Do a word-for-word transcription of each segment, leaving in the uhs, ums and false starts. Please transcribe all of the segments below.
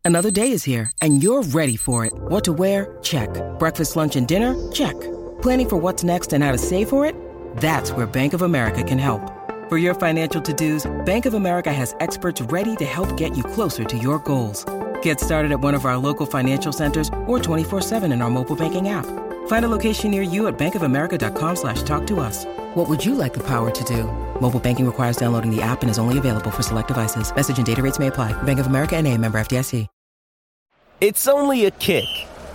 Another day is here, and you're ready for it. What to wear? Check. Breakfast, lunch, and dinner? Check. Planning for what's next and how to save for it? That's where Bank of America can help. For your financial to-dos, Bank of America has experts ready to help get you closer to your goals. Get started at one of our local financial centers or twenty-four seven in our mobile banking app. Find a location near you at bankofamerica.com slash talk to us. What would you like the power to do? Mobile banking requires downloading the app and is only available for select devices. Message and data rates may apply. Bank of America N A, member F D I C. It's only a kick,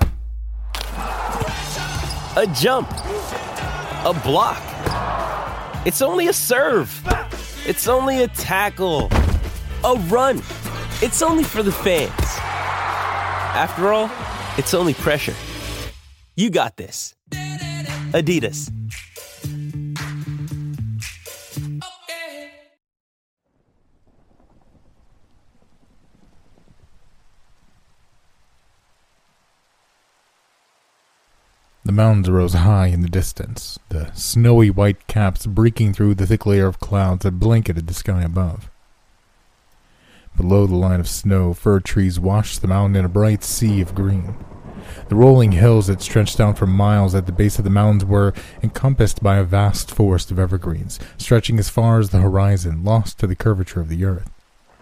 a jump, a block. It's only a serve. It's only a tackle, a run. It's only for the fans. After all, it's only pressure. You got this. Adidas. The mountains rose high in the distance, the snowy white caps breaking through the thick layer of clouds that blanketed the sky above. Below the line of snow, fir trees washed the mountain in a bright sea of green. The rolling hills that stretched out for miles at the base of the mountains were encompassed by a vast forest of evergreens, stretching as far as the horizon, lost to the curvature of the earth.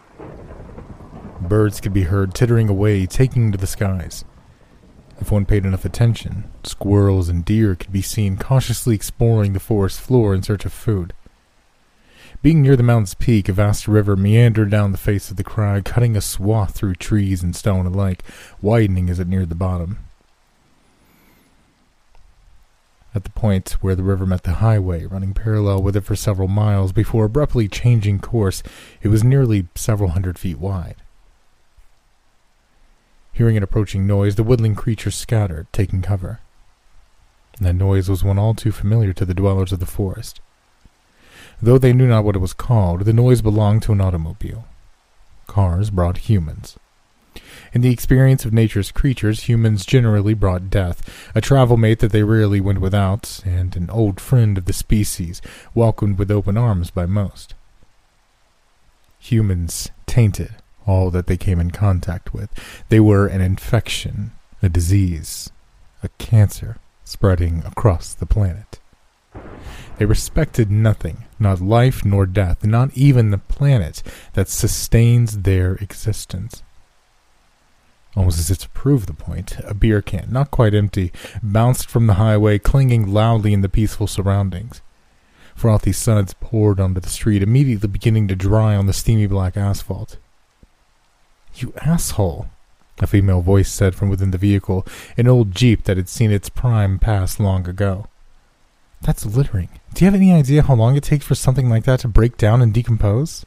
Birds could be heard tittering away, taking to the skies. If one paid enough attention, squirrels and deer could be seen cautiously exploring the forest floor in search of food. Being near the mountain's peak, a vast river meandered down the face of the crag, cutting a swath through trees and stone alike, widening as it neared the bottom. At the point where the river met the highway, running parallel with it for several miles before abruptly changing course, it was nearly several hundred feet wide. Hearing an approaching noise, the woodland creatures scattered, taking cover. That noise was one all too familiar to the dwellers of the forest. Though they knew not what it was called, the noise belonged to an automobile. Cars brought humans. In the experience of nature's creatures, humans generally brought death, a travel mate that they rarely went without, and an old friend of the species, welcomed with open arms by most. Humans tainted all that they came in contact with. They were an infection, a disease, a cancer spreading across the planet. They respected nothing, not life nor death, not even the planet that sustains their existence. Almost as if to prove the point, a beer can, not quite empty, bounced from the highway, clinging loudly in the peaceful surroundings. Frothy suds poured onto the street, immediately beginning to dry on the steamy black asphalt. "You asshole," a female voice said from within the vehicle, an old Jeep that had seen its prime pass long ago. "That's littering. Do you have any idea how long it takes for something like that to break down and decompose?"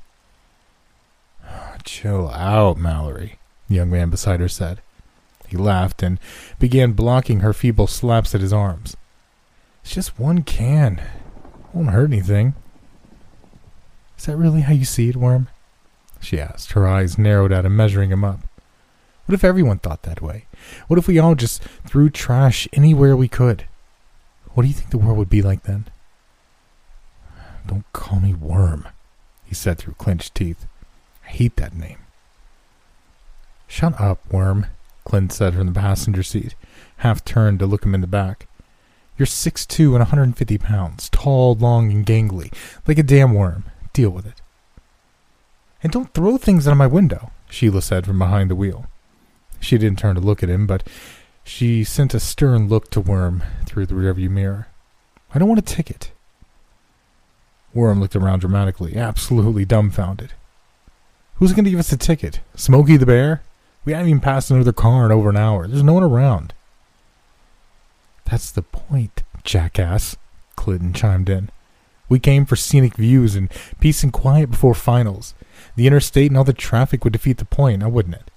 "Chill out, Mallory," the young man beside her said. He laughed and began blocking her feeble slaps at his arms. "It's just one can. Won't hurt anything." "Is that really how you see it, Worm?" she asked, her eyes narrowed at him, measuring him up. "What if everyone thought that way? What if we all just threw trash anywhere we could? What do you think the world would be like then?" "Don't call me Worm," he said through clenched teeth. "I hate that name." "Shut up, Worm," Clint said from the passenger seat, half turned to look him in the back. "You're six foot two and one hundred fifty pounds, tall, long, and gangly, like a damn worm. Deal with it." "And don't throw things out of my window," Sheila said from behind the wheel. She didn't turn to look at him, but she sent a stern look to Worm through the rearview mirror. "I don't want a ticket." Worm looked around dramatically, absolutely dumbfounded. "Who's going to give us a ticket? Smokey the Bear? We haven't even passed another car in over an hour. There's no one around." "That's the point, jackass," Clinton chimed in. "We came for scenic views and peace and quiet before finals. The interstate and all the traffic would defeat the point, now wouldn't it?"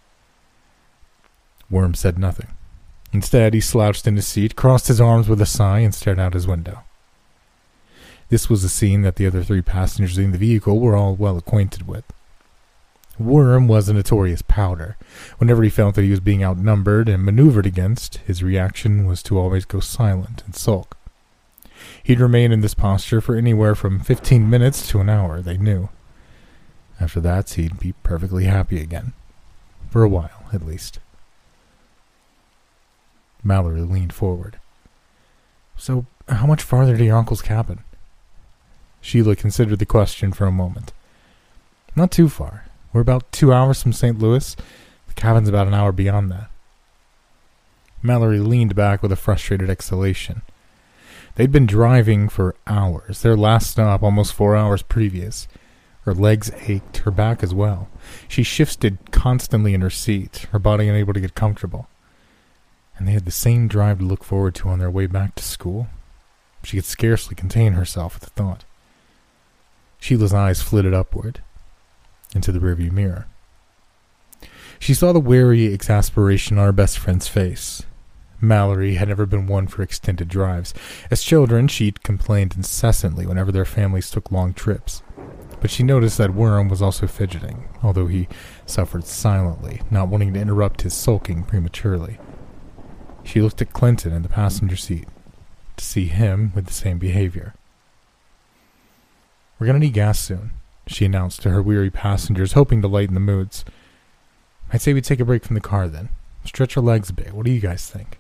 Worm said nothing. Instead, he slouched in his seat, crossed his arms with a sigh, and stared out his window. This was a scene that the other three passengers in the vehicle were all well acquainted with. Worm was a notorious powder. Whenever he felt that he was being outnumbered and maneuvered against, his reaction was to always go silent and sulk. He'd remain in this posture for anywhere from fifteen minutes to an hour, they knew. After that, he'd be perfectly happy again. For a while, at least. Mallory leaned forward. So, how much farther to your uncle's cabin? Sheila considered the question for a moment. Not too far. We're about two hours from Saint Louis. The cabin's about an hour beyond that. Mallory leaned back with a frustrated exhalation. They'd been driving for hours, their last stop almost four hours previous. Her legs ached, her back as well. She shifted constantly in her seat, her body unable to get comfortable. And they had the same drive to look forward to on their way back to school. She could scarcely contain herself at the thought. Sheila's eyes flitted upward, into the rearview mirror. She saw the wary exasperation on her best friend's face. Mallory had never been one for extended drives. As children, she'd complained incessantly whenever their families took long trips. But she noticed that Worm was also fidgeting, although he suffered silently, not wanting to interrupt his sulking prematurely. She looked at Clinton in the passenger seat, to see him with the same behavior. We're going to need gas soon, she announced to her weary passengers, hoping to lighten the moods. I'd say we take a break from the car then. Stretch our legs a bit. What do you guys think?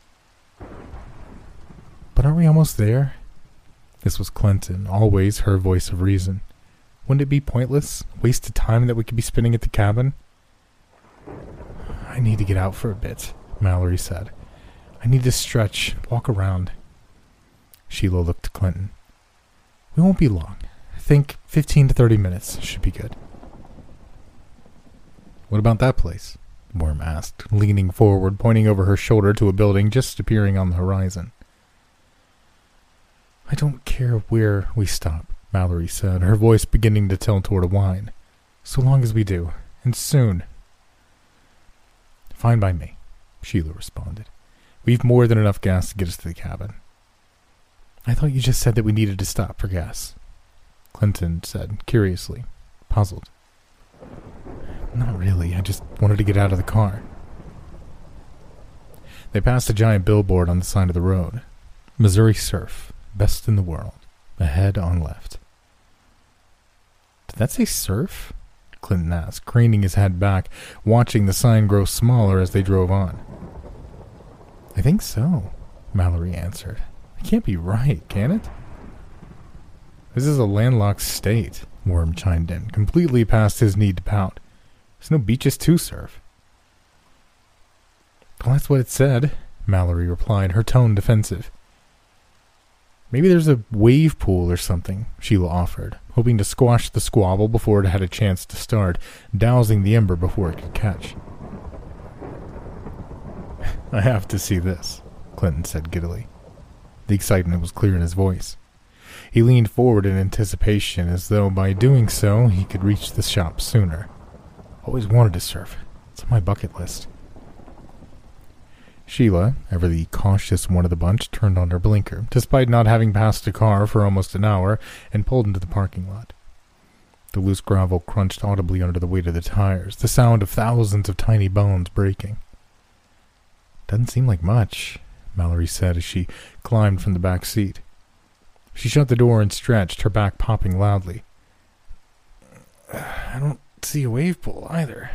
But aren't we almost there? This was Clinton, always her voice of reason. Wouldn't it be pointless? A waste of time that we could be spending at the cabin? I need to get out for a bit, Mallory said. I need to stretch, walk around. Sheila looked to Clinton. We won't be long. I think fifteen to thirty minutes should be good. What about that place? Worm asked, leaning forward, pointing over her shoulder to a building just appearing on the horizon. I don't care where we stop, Mallory said, her voice beginning to tilt toward a whine. So long as we do, and soon. Fine by me, Sheila responded. We've more than enough gas to get us to the cabin. I thought you just said that we needed to stop for gas, Clinton said, curiously, puzzled. Not really, I just wanted to get out of the car. They passed a giant billboard on the side of the road. Missouri Surf, best in the world, ahead on left. Did that say surf? Clinton asked, craning his head back, watching the sign grow smaller as they drove on. I think so, Mallory answered. It can't be right, can it? This is a landlocked state, Worm chimed in, completely past his need to pout. There's no beaches to surf. Well, that's what it said, Mallory replied, her tone defensive. Maybe there's a wave pool or something, Sheila offered, hoping to squash the squabble before it had a chance to start, dousing the ember before it could catch. I have to see this, Clinton said giddily. The excitement was clear in his voice. He leaned forward in anticipation, as though by doing so he could reach the shop sooner. Always wanted to surf. It's on my bucket list. Sheila, ever the cautious one of the bunch, turned on her blinker, despite not having passed a car for almost an hour, and pulled into the parking lot. The loose gravel crunched audibly under the weight of the tires, the sound of thousands of tiny bones breaking. Doesn't seem like much, Mallory said as she climbed from the back seat. She shut the door and stretched, her back popping loudly. I don't see a wave pool either.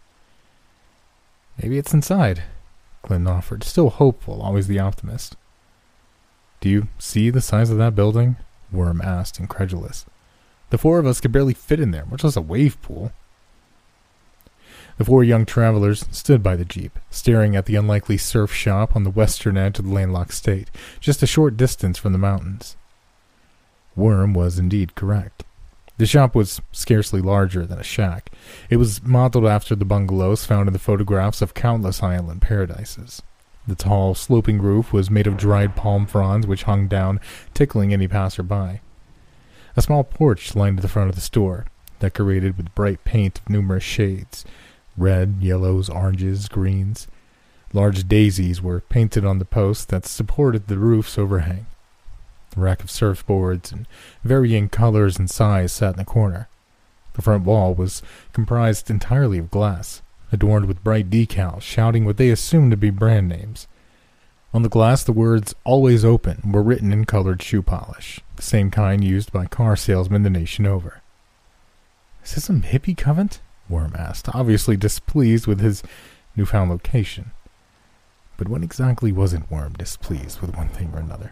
Maybe it's inside, Clinton offered, still hopeful, always the optimist. Do you see the size of that building? Worm asked, incredulous. The four of us could barely fit in there, much less a wave pool. The four young travelers stood by the jeep, staring at the unlikely surf shop on the western edge of the landlocked state, just a short distance from the mountains. Worm was indeed correct. The shop was scarcely larger than a shack. It was modeled after the bungalows found in the photographs of countless island paradises. The tall, sloping roof was made of dried palm fronds which hung down, tickling any passerby. A small porch lined the front of the store, decorated with bright paint of numerous shades. Red, yellows, oranges, greens. Large daisies were painted on the posts that supported the roof's overhang. A rack of surfboards in varying colors and size sat in the corner. The front wall was comprised entirely of glass, adorned with bright decals shouting what they assumed to be brand names. On the glass, the words "Always Open" were written in colored shoe polish, the same kind used by car salesmen the nation over. Is this some hippie convent? Worm asked, obviously displeased with his newfound location. But when exactly wasn't Worm displeased with one thing or another?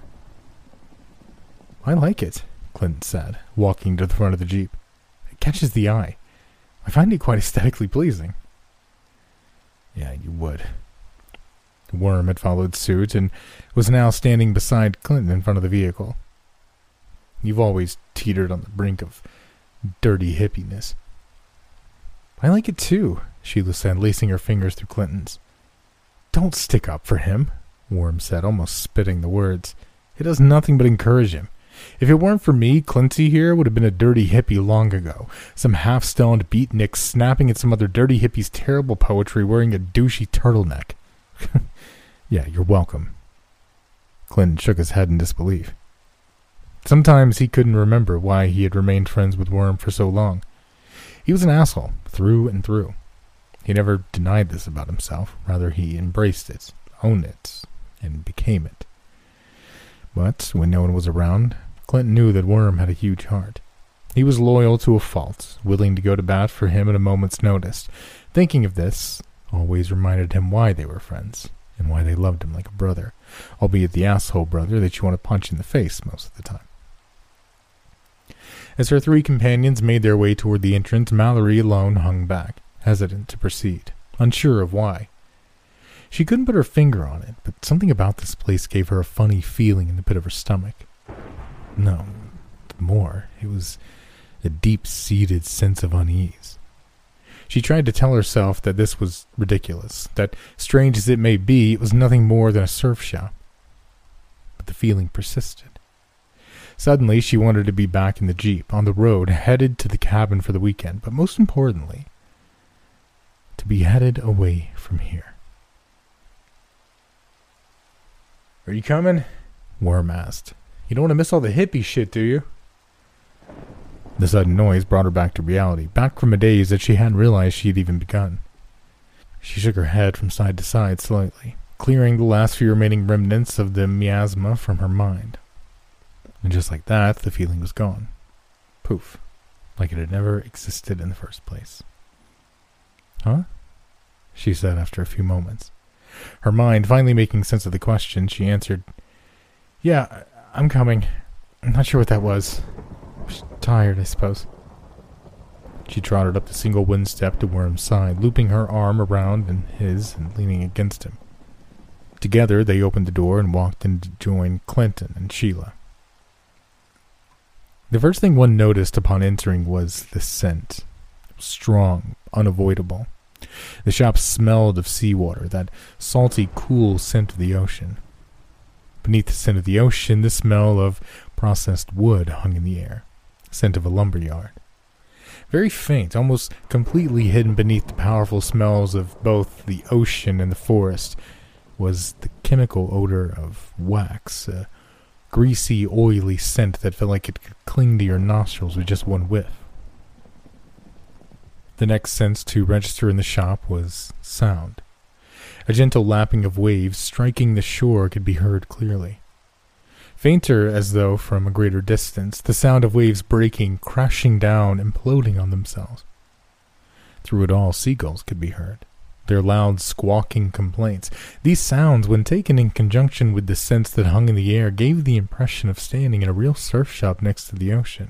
I like it, Clinton said, walking to the front of the Jeep. It catches the eye. I find it quite aesthetically pleasing. Yeah, you would. Worm had followed suit and was now standing beside Clinton in front of the vehicle. You've always teetered on the brink of dirty hippiness. I like it too, Sheila said, lacing her fingers through Clinton's. Don't stick up for him, Worm said, almost spitting the words. It does nothing but encourage him. If it weren't for me, Clinty here would have been a dirty hippie long ago. Some half-stoned beatnik snapping at some other dirty hippie's terrible poetry wearing a douchey turtleneck. Yeah, you're welcome. Clinton shook his head in disbelief. Sometimes he couldn't remember why he had remained friends with Worm for so long. He was an asshole, through and through. He never denied this about himself. Rather, he embraced it, owned it, and became it. But when no one was around, Clinton knew that Worm had a huge heart. He was loyal to a fault, willing to go to bat for him at a moment's notice. Thinking of this always reminded him why they were friends, and why they loved him like a brother, albeit the asshole brother that you want to punch in the face most of the time. As her three companions made their way toward the entrance, Mallory alone hung back, hesitant to proceed, unsure of why. She couldn't put her finger on it, but something about this place gave her a funny feeling in the pit of her stomach. No, more, it was a deep-seated sense of unease. She tried to tell herself that this was ridiculous, that, strange as it may be, it was nothing more than a surf shop. But the feeling persisted. Suddenly, she wanted to be back in the Jeep, on the road, headed to the cabin for the weekend, but most importantly, to be headed away from here. Are you coming? Worm asked. You don't want to miss all the hippie shit, do you? The sudden noise brought her back to reality, back from a daze that she hadn't realized she had even begun. She shook her head from side to side slightly, clearing the last few remaining remnants of the miasma from her mind. And just like that, the feeling was gone. Poof. Like it had never existed in the first place. Huh? She said after a few moments. Her mind finally making sense of the question, she answered, Yeah, I'm coming. I'm not sure what that was. I'm just tired, I suppose. She trotted up the single wooden step to Worm's side, looping her arm around in his and leaning against him. Together, they opened the door and walked in to join Clinton and Sheila. The first thing one noticed upon entering was the scent. It was strong, unavoidable. The shop smelled of seawater, that salty, cool scent of the ocean. Beneath the scent of the ocean, the smell of processed wood hung in the air, scent of a lumberyard. Very faint, almost completely hidden beneath the powerful smells of both the ocean and the forest, was the chemical odor of wax, a greasy, oily scent that felt like it could cling to your nostrils with just one whiff. The next sense to register in the shop was sound. A gentle lapping of waves striking the shore could be heard clearly. Fainter as though from a greater distance, the sound of waves breaking, crashing down, imploding on themselves. Through it all, seagulls could be heard, their loud squawking complaints. These sounds, when taken in conjunction with the scents that hung in the air, gave the impression of standing in a real surf shop next to the ocean.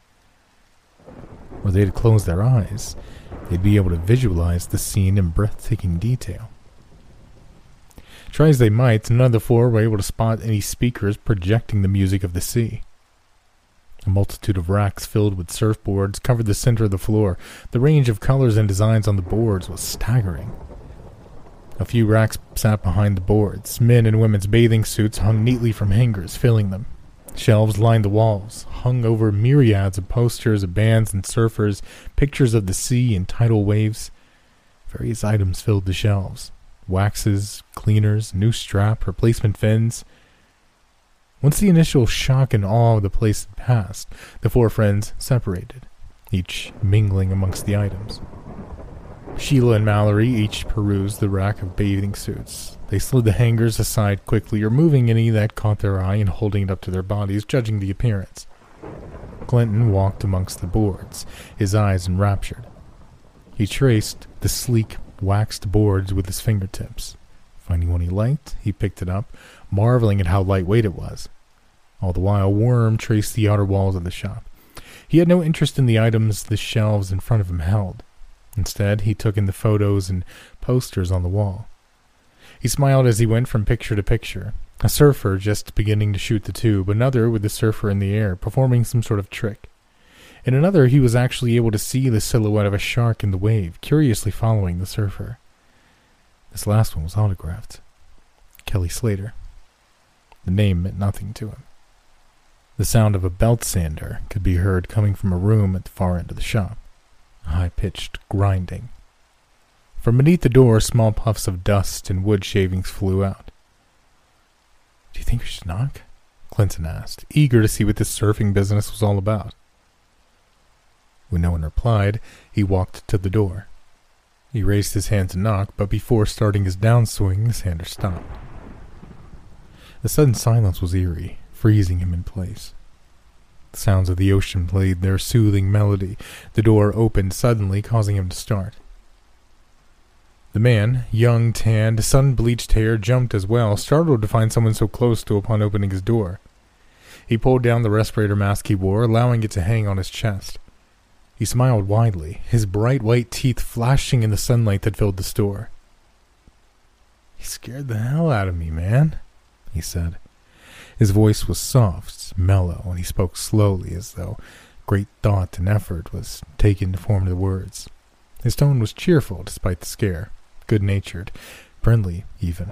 Were they to close their eyes, they'd be able to visualize the scene in breathtaking detail. Try as they might, none of the four were able to spot any speakers projecting the music of the sea. A multitude of racks filled with surfboards covered the center of the floor. The range of colors and designs on the boards was staggering. A few racks sat behind the boards. Men and women's bathing suits hung neatly from hangers, filling them. Shelves lined the walls, hung over myriads of posters of bands and surfers, pictures of the sea and tidal waves. Various items filled the shelves. Waxes, cleaners, new strap, replacement fins. Once the initial shock and awe of the place had passed, the four friends separated, each mingling amongst the items. Sheila and Mallory each perused the rack of bathing suits. They slid the hangers aside quickly, removing any that caught their eye and holding it up to their bodies, judging the appearance. Clinton walked amongst the boards, his eyes enraptured. He traced the sleek, waxed boards with his fingertips. Finding one he liked, he picked it up, marveling at how lightweight it was. All the while, Worm traced the outer walls of the shop. He had no interest in the items the shelves in front of him held. Instead, he took in the photos and posters on the wall. He smiled as he went from picture to picture. A surfer just beginning to shoot the tube, another with the surfer in the air, performing some sort of trick. In another, he was actually able to see the silhouette of a shark in the wave, curiously following the surfer. This last one was autographed. Kelly Slater. The name meant nothing to him. The sound of a belt sander could be heard coming from a room at the far end of the shop. A high-pitched grinding. From beneath the door, small puffs of dust and wood shavings flew out. "Do you think we should knock?" Clinton asked, eager to see what this surfing business was all about. When no one replied, he walked to the door. He raised his hand to knock, but before starting his downswing, the sander stopped. The sudden silence was eerie, freezing him in place. The sounds of the ocean played their soothing melody. The door opened suddenly, causing him to start. The man, young, tanned, sun-bleached hair, jumped as well, startled to find someone so close to upon opening his door. He pulled down the respirator mask he wore, allowing it to hang on his chest. He smiled widely, his bright white teeth flashing in the sunlight that filled the store. "You scared the hell out of me, man," he said. His voice was soft, mellow, and he spoke slowly, as though great thought and effort was taken to form the words. His tone was cheerful despite the scare, good-natured, friendly even.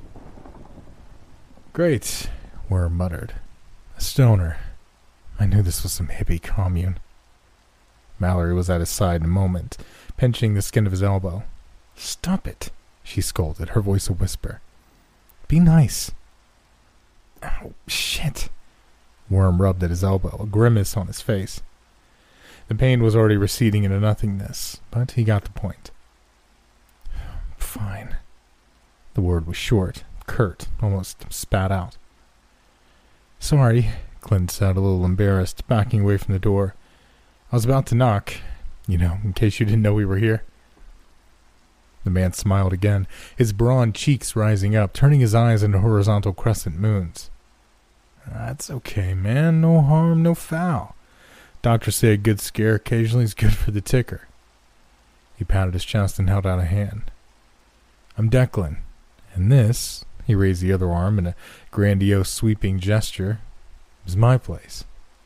"Great," Worm muttered. "A stoner. I knew this was some hippie commune." Mallory was at his side in a moment, pinching the skin of his elbow. "Stop it," she scolded, her voice a whisper. "Be nice." "Ow, shit." Worm rubbed at his elbow, a grimace on his face. The pain was already receding into nothingness, but he got the point. "Fine." The word was short, curt, almost spat out. "Sorry," Clint said, a little embarrassed, backing away from the door. "I was about to knock, you know, in case you didn't know we were here." The man smiled again, his brawn cheeks rising up, turning his eyes into horizontal crescent moons. "That's okay, man. No harm, no foul. Doctors say a good scare occasionally is good for the ticker." He patted his chest and held out a hand. "I'm Declan, and this," he raised the other arm in a grandiose sweeping gesture, "is my place."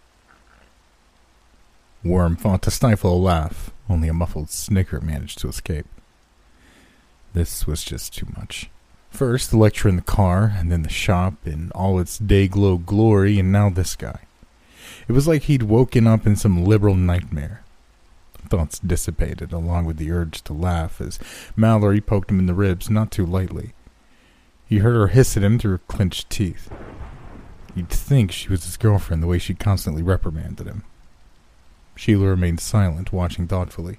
Worm fought to stifle a laugh. Only a muffled snicker managed to escape. This was just too much. First, the lecture in the car, and then the shop in all its day-glow glory, and now this guy. It was like he'd woken up in some liberal nightmare. Thoughts dissipated, along with the urge to laugh, as Mallory poked him in the ribs not too lightly. He heard her hiss at him through her clenched teeth. You'd think she was his girlfriend the way she constantly reprimanded him. Sheila remained silent, watching thoughtfully.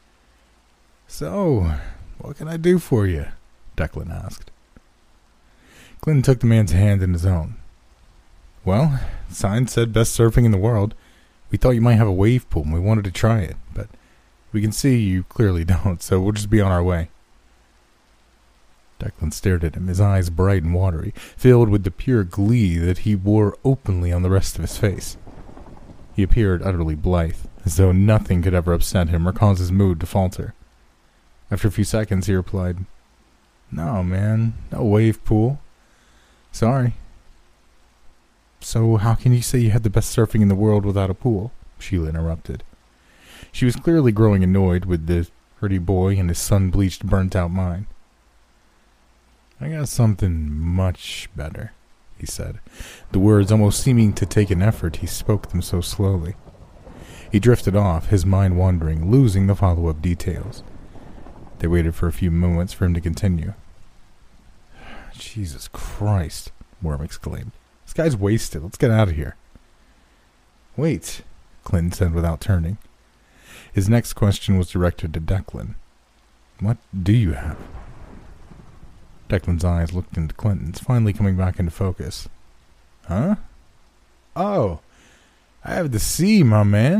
"So, what can I do for you?" Declan asked. Clinton took the man's hand in his own. "Well, the sign said best surfing in the world. We thought you might have a wave pool and we wanted to try it, but we can see you clearly don't, so we'll just be on our way." Declan stared at him, his eyes bright and watery, filled with the pure glee that he wore openly on the rest of his face. He appeared utterly blithe, as though nothing could ever upset him or cause his mood to falter. After a few seconds, he replied, "No, man, no wave pool. Sorry." "So how can you say you had the best surfing in the world without a pool?" Sheila interrupted. She was clearly growing annoyed with the pretty boy and his sun-bleached, burnt-out mind. "I got something much better," he said, the words almost seeming to take an effort. He spoke them so slowly. He drifted off, his mind wandering, losing the follow-up details. They waited for a few moments for him to continue. "Jesus Christ," Worm exclaimed. "This guy's wasted. Let's get out of here." "Wait," Clinton said without turning. His next question was directed to Declan. "What do you have?" Declan's eyes looked into Clinton's, finally coming back into focus. "Huh? Oh, I have the sea, my man.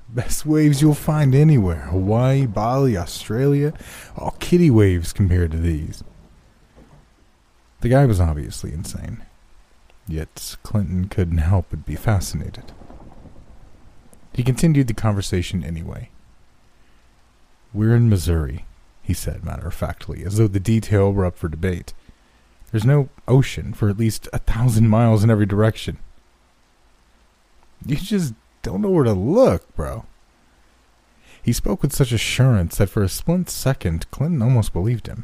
Best waves you'll find anywhere. Hawaii, Bali, Australia. All kiddie waves compared to these. The guy was obviously insane. Yet Clinton couldn't help but be fascinated. He continued the conversation anyway. We're in Missouri, he said matter-of-factly, as though the detail were up for debate. There's no ocean for at least a thousand miles in every direction. You just don't know where to look, bro. He spoke with such assurance that for a split second, Clinton almost believed him.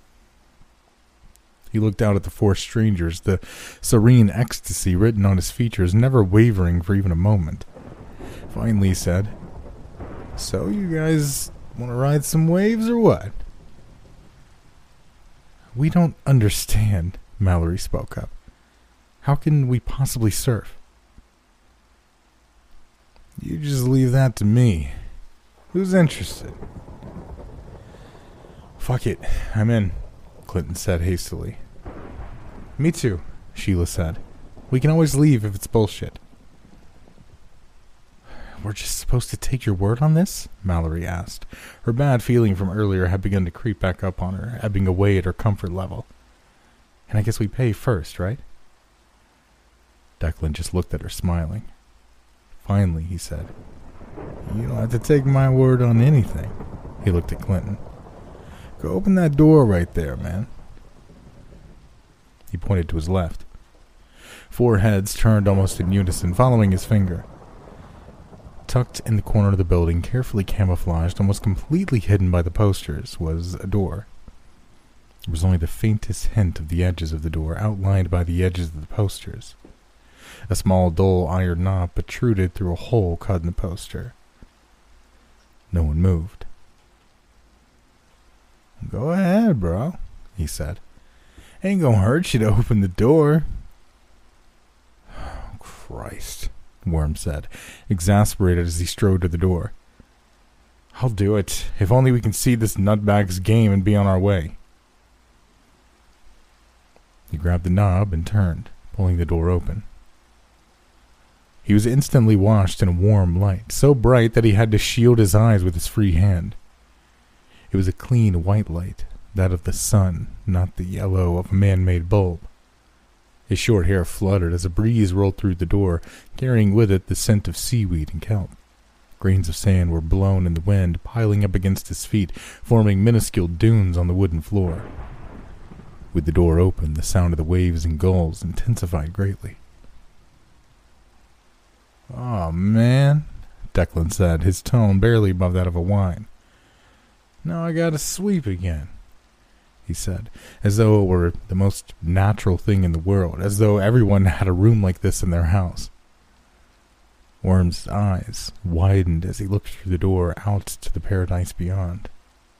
He looked out at the four strangers, the serene ecstasy written on his features, never wavering for even a moment. Finally he said, "So you guys want to ride some waves or what?" "We don't understand," Mallory spoke up. "How can we possibly surf?" "You just leave that to me. Who's interested?" "Fuck it, I'm in," Clinton said hastily. "Me too," Sheila said. "We can always leave if it's bullshit." "We're just supposed to take your word on this?" Mallory asked. Her bad feeling from earlier had begun to creep back up on her, ebbing away at her comfort level. "And I guess we pay first, right?" Declan just looked at her, smiling. Finally, he said, "You don't have to take my word on anything." He looked at Clinton. "Go open that door right there, man." He pointed to his left. Four heads turned almost in unison, following his finger. Tucked in the corner of the building, carefully camouflaged, almost completely hidden by the posters, was a door. There was only the faintest hint of the edges of the door, outlined by the edges of the posters. A small, dull iron knob protruded through a hole cut in the poster. No one moved. "Go ahead, bro," he said. "Ain't gonna hurt you to open the door." "Oh, Christ," Worm said, exasperated as he strode to the door. "I'll do it, if only we can see this nutbag's game and be on our way." He grabbed the knob and turned, pulling the door open. He was instantly washed in a warm light, so bright that he had to shield his eyes with his free hand. It was a clean white light, that of the sun, not the yellow of a man-made bulb. His short hair fluttered as a breeze rolled through the door, carrying with it the scent of seaweed and kelp. Grains of sand were blown in the wind, piling up against his feet, forming minuscule dunes on the wooden floor. With the door open, the sound of the waves and gulls intensified greatly. "Oh, man," Declan said, his tone barely above that of a whine. "Now I gotta sweep again," he said, as though it were the most natural thing in the world, as though everyone had a room like this in their house. Worm's eyes widened as he looked through the door out to the paradise beyond.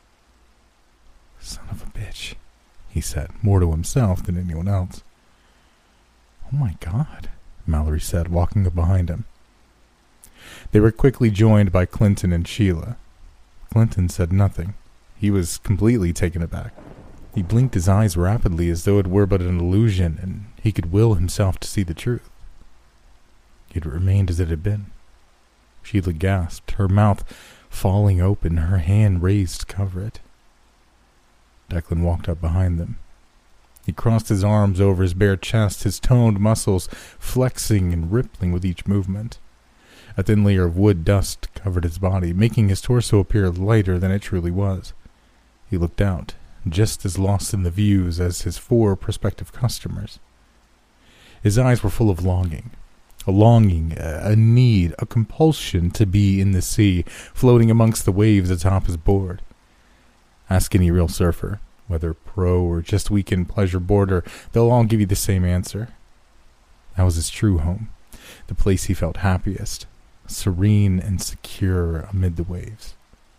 "Son of a bitch," he said, more to himself than anyone else. "Oh my God," Mallory said, walking up behind him. They were quickly joined by Clinton and Sheila. Clinton said nothing. He was completely taken aback. He blinked his eyes rapidly as though it were but an illusion, and he could will himself to see the truth. It remained as it had been. Sheila gasped, her mouth falling open, her hand raised to cover it. Declan walked up behind them. He crossed his arms over his bare chest, his toned muscles flexing and rippling with each movement. A thin layer of wood dust covered his body, making his torso appear lighter than it truly was. He looked out, just as lost in the views as his four prospective customers. His eyes were full of longing. A longing, a need, a compulsion to be in the sea, floating amongst the waves atop his board. Ask any real surfer, whether pro or just weekend pleasure boarder, they'll all give you the same answer. That was his true home, the place he felt happiest, serene and secure amid the waves.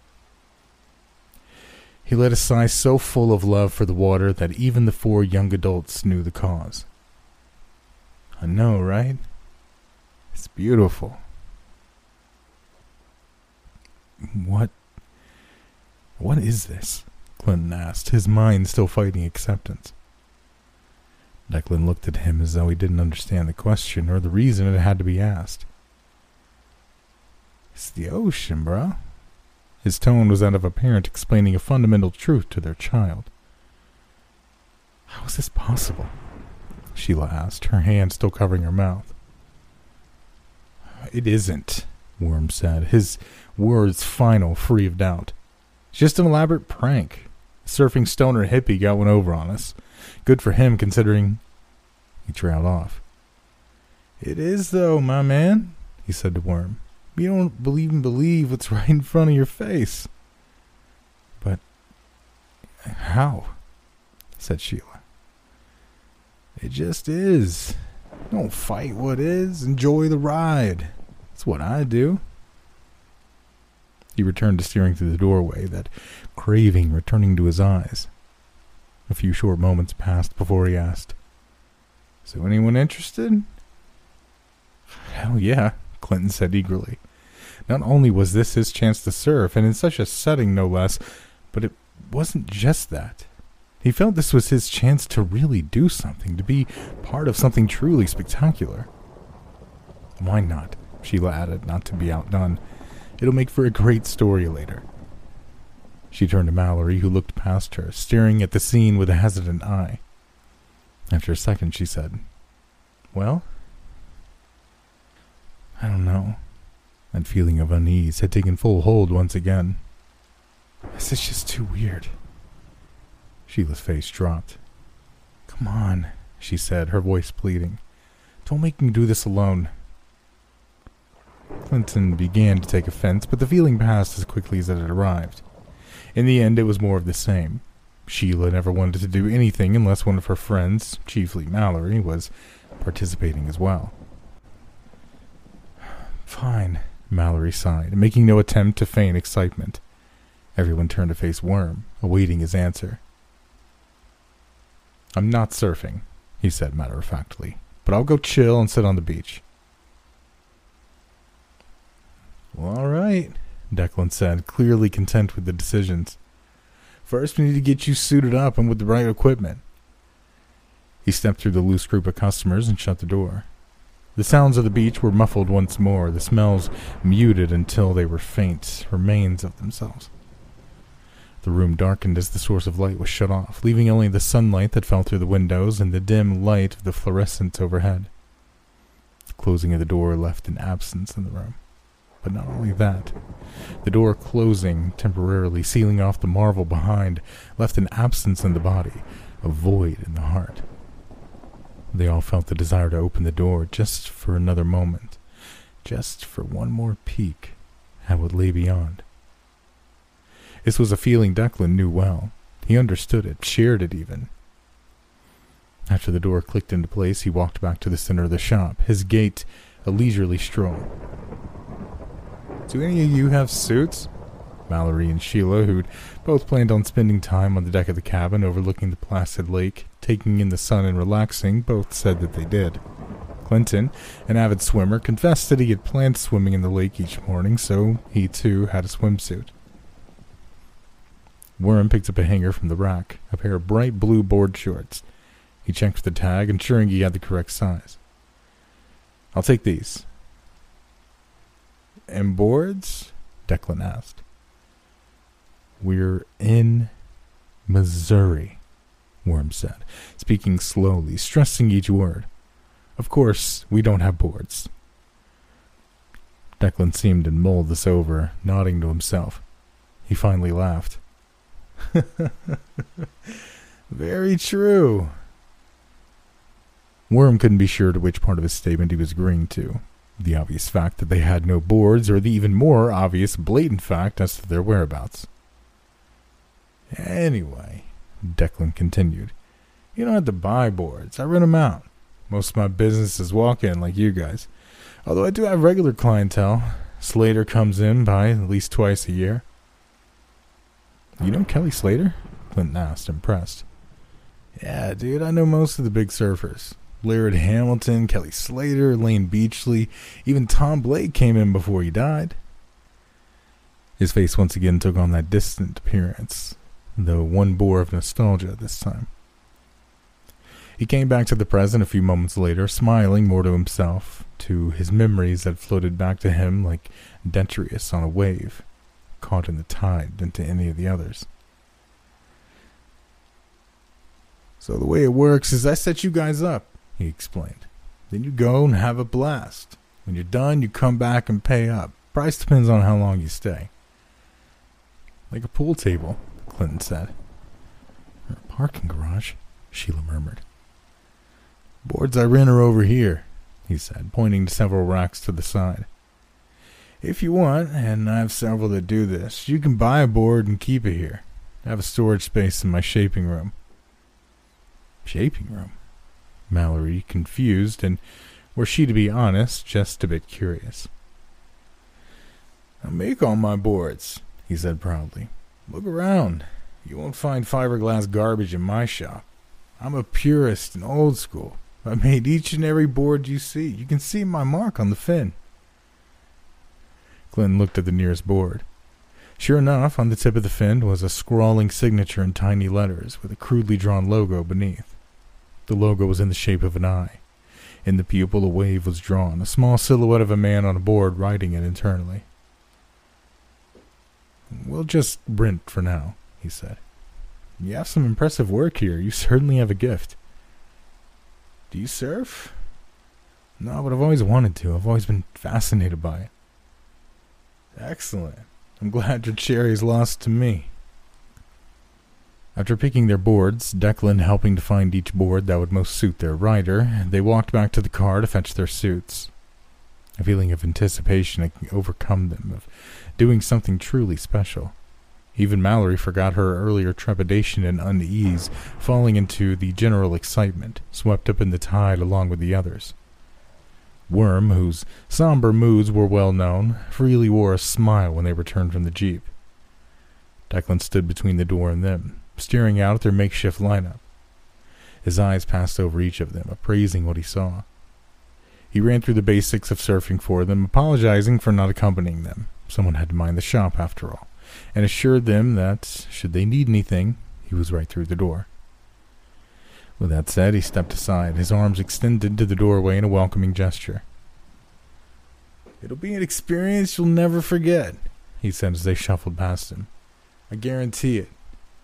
He let a sigh so full of love for the water that even the four young adults knew the cause. "I know, right? It's beautiful." What? What is this?" Clinton asked, his mind still fighting acceptance. Declan looked at him as though he didn't understand the question or the reason it had to be asked. It's the ocean, bro. His tone was that of a parent explaining a fundamental truth to their child. How is this possible? Sheila asked, her hand still covering her mouth. It isn't, Worm said, his words final, free of doubt. It's just an elaborate prank. A surfing stoner hippie got one over on us. Good for him, considering... He trailed off. It is, though, my man, he said to Worm. You don't believe and believe what's right in front of your face. But how? Said Sheila. It just is. Don't fight what is. Enjoy the ride. That's what I do. He returned to staring through the doorway, that craving returning to his eyes. A few short moments passed before he asked, So anyone interested? Hell yeah, Clinton said eagerly. Not only was this his chance to surf, and in such a setting no less, but it wasn't just that. He felt this was his chance to really do something, to be part of something truly spectacular. Why not? Sheila added, not to be outdone. It'll make for a great story later. She turned to Mallory, who looked past her, staring at the scene with a hesitant eye. After a second, she said, Well, I don't know. That feeling of unease had taken full hold once again. This is just too weird. Sheila's face dropped. Come on, she said, her voice pleading. Don't make me do this alone. Clinton began to take offense, but the feeling passed as quickly as it had arrived. In the end, it was more of the same. Sheila never wanted to do anything unless one of her friends, chiefly Mallory, was participating as well. Fine, Mallory sighed, making no attempt to feign excitement. Everyone turned to face Worm, awaiting his answer. I'm not surfing, he said matter-of-factly, but I'll go chill and sit on the beach. Well, all right, Declan said, clearly content with the decisions. First, we need to get you suited up and with the right equipment. He stepped through the loose group of customers and shut the door. The sounds of the beach were muffled once more, the smells muted until they were faint remains of themselves. The room darkened as the source of light was shut off, leaving only the sunlight that fell through the windows and the dim light of the fluorescents overhead. The closing of the door left an absence in the room. But not only that, the door closing, temporarily sealing off the marvel behind, left an absence in the body, a void in the heart. They all felt the desire to open the door just for another moment, just for one more peek at what lay beyond. This was a feeling Declan knew well. He understood it, shared it even. After the door clicked into place, he walked back to the center of the shop, his gait a leisurely stroll. Do any of you have suits? Mallory and Sheila, who'd both planned on spending time on the deck of the cabin overlooking the placid lake, taking in the sun and relaxing, both said that they did. Clinton, an avid swimmer, confessed that he had planned swimming in the lake each morning, so he too had a swimsuit. Worm picked up a hanger from the rack, a pair of bright blue board shorts. He checked for the tag, ensuring he had the correct size. I'll take these. And boards? Declan asked. We're in Missouri, Worm said, speaking slowly, stressing each word. Of course, we don't have boards. Declan seemed to mull this over, nodding to himself. He finally laughed. Very true. Worm couldn't be sure to which part of his statement he was agreeing to. The obvious fact that they had no boards, or the even more obvious, blatant fact as to their whereabouts. Anyway, Declan continued, you don't have to buy boards. I rent them out. Most of my business is walk-in like you guys. Although I do have regular clientele. Slater comes in by at least twice a year. You know Kelly Slater? Clinton asked, impressed. Yeah, dude, I know most of the big surfers. Laird Hamilton, Kelly Slater, Lane Beachley, even Tom Blake came in before he died. His face once again took on that distant appearance, though one bore of nostalgia this time. He came back to the present a few moments later, smiling more to himself, to his memories that floated back to him like detritus on a wave, caught in the tide, than to any of the others. "So the way it works is I set you guys up," he explained. "Then you go and have a blast. When you're done, you come back and pay up. Price depends on how long you stay." "Like a pool table," Clinton said. "Or a parking garage," Sheila murmured. "Boards I rent are over here," he said, pointing to several racks to the side. "If you want, and I have several that do this, you can buy a board and keep it here. I have a storage space in my shaping room." Shaping room? Mallory, confused, and, were she to be honest, just a bit curious. "I make all my boards," he said proudly. "Look around. You won't find fiberglass garbage in my shop. I'm a purist and old school. I made each and every board you see. You can see my mark on the fin." Clinton looked at the nearest board. Sure enough, on the tip of the fin was a scrawling signature in tiny letters with a crudely drawn logo beneath. The logo was in the shape of an eye. In the pupil a wave was drawn, a small silhouette of a man on a board writing it internally. "We'll just rent for now," he said. "You have some impressive work here. You certainly have a gift." "Do you surf?" "No, but I've always wanted to. I've always been fascinated by it." "Excellent. I'm glad your cherry's lost to me." After picking their boards, Declan helping to find each board that would most suit their rider, they walked back to the car to fetch their suits. A feeling of anticipation had overcome them, of doing something truly special. Even Mallory forgot her earlier trepidation and unease, falling into the general excitement, swept up in the tide along with the others. Worm, whose somber moods were well known, freely wore a smile when they returned from the jeep. Declan stood between the door and them, staring out at their makeshift lineup. His eyes passed over each of them, appraising what he saw. He ran through the basics of surfing for them, apologizing for not accompanying them. Someone had to mind the shop, after all, and assured them that, should they need anything, he was right through the door. With that said, he stepped aside, his arms extended to the doorway in a welcoming gesture. "It'll be an experience you'll never forget," he said as they shuffled past him. "I guarantee it."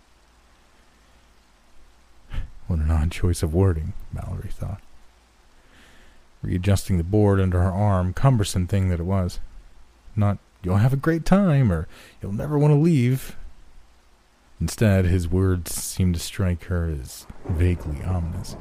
What an odd choice of wording, Mallory thought. Readjusting the board under her arm, cumbersome thing that it was. Not, "You'll have a great time," or "You'll never want to leave." Instead, his words seemed to strike her as vaguely ominous.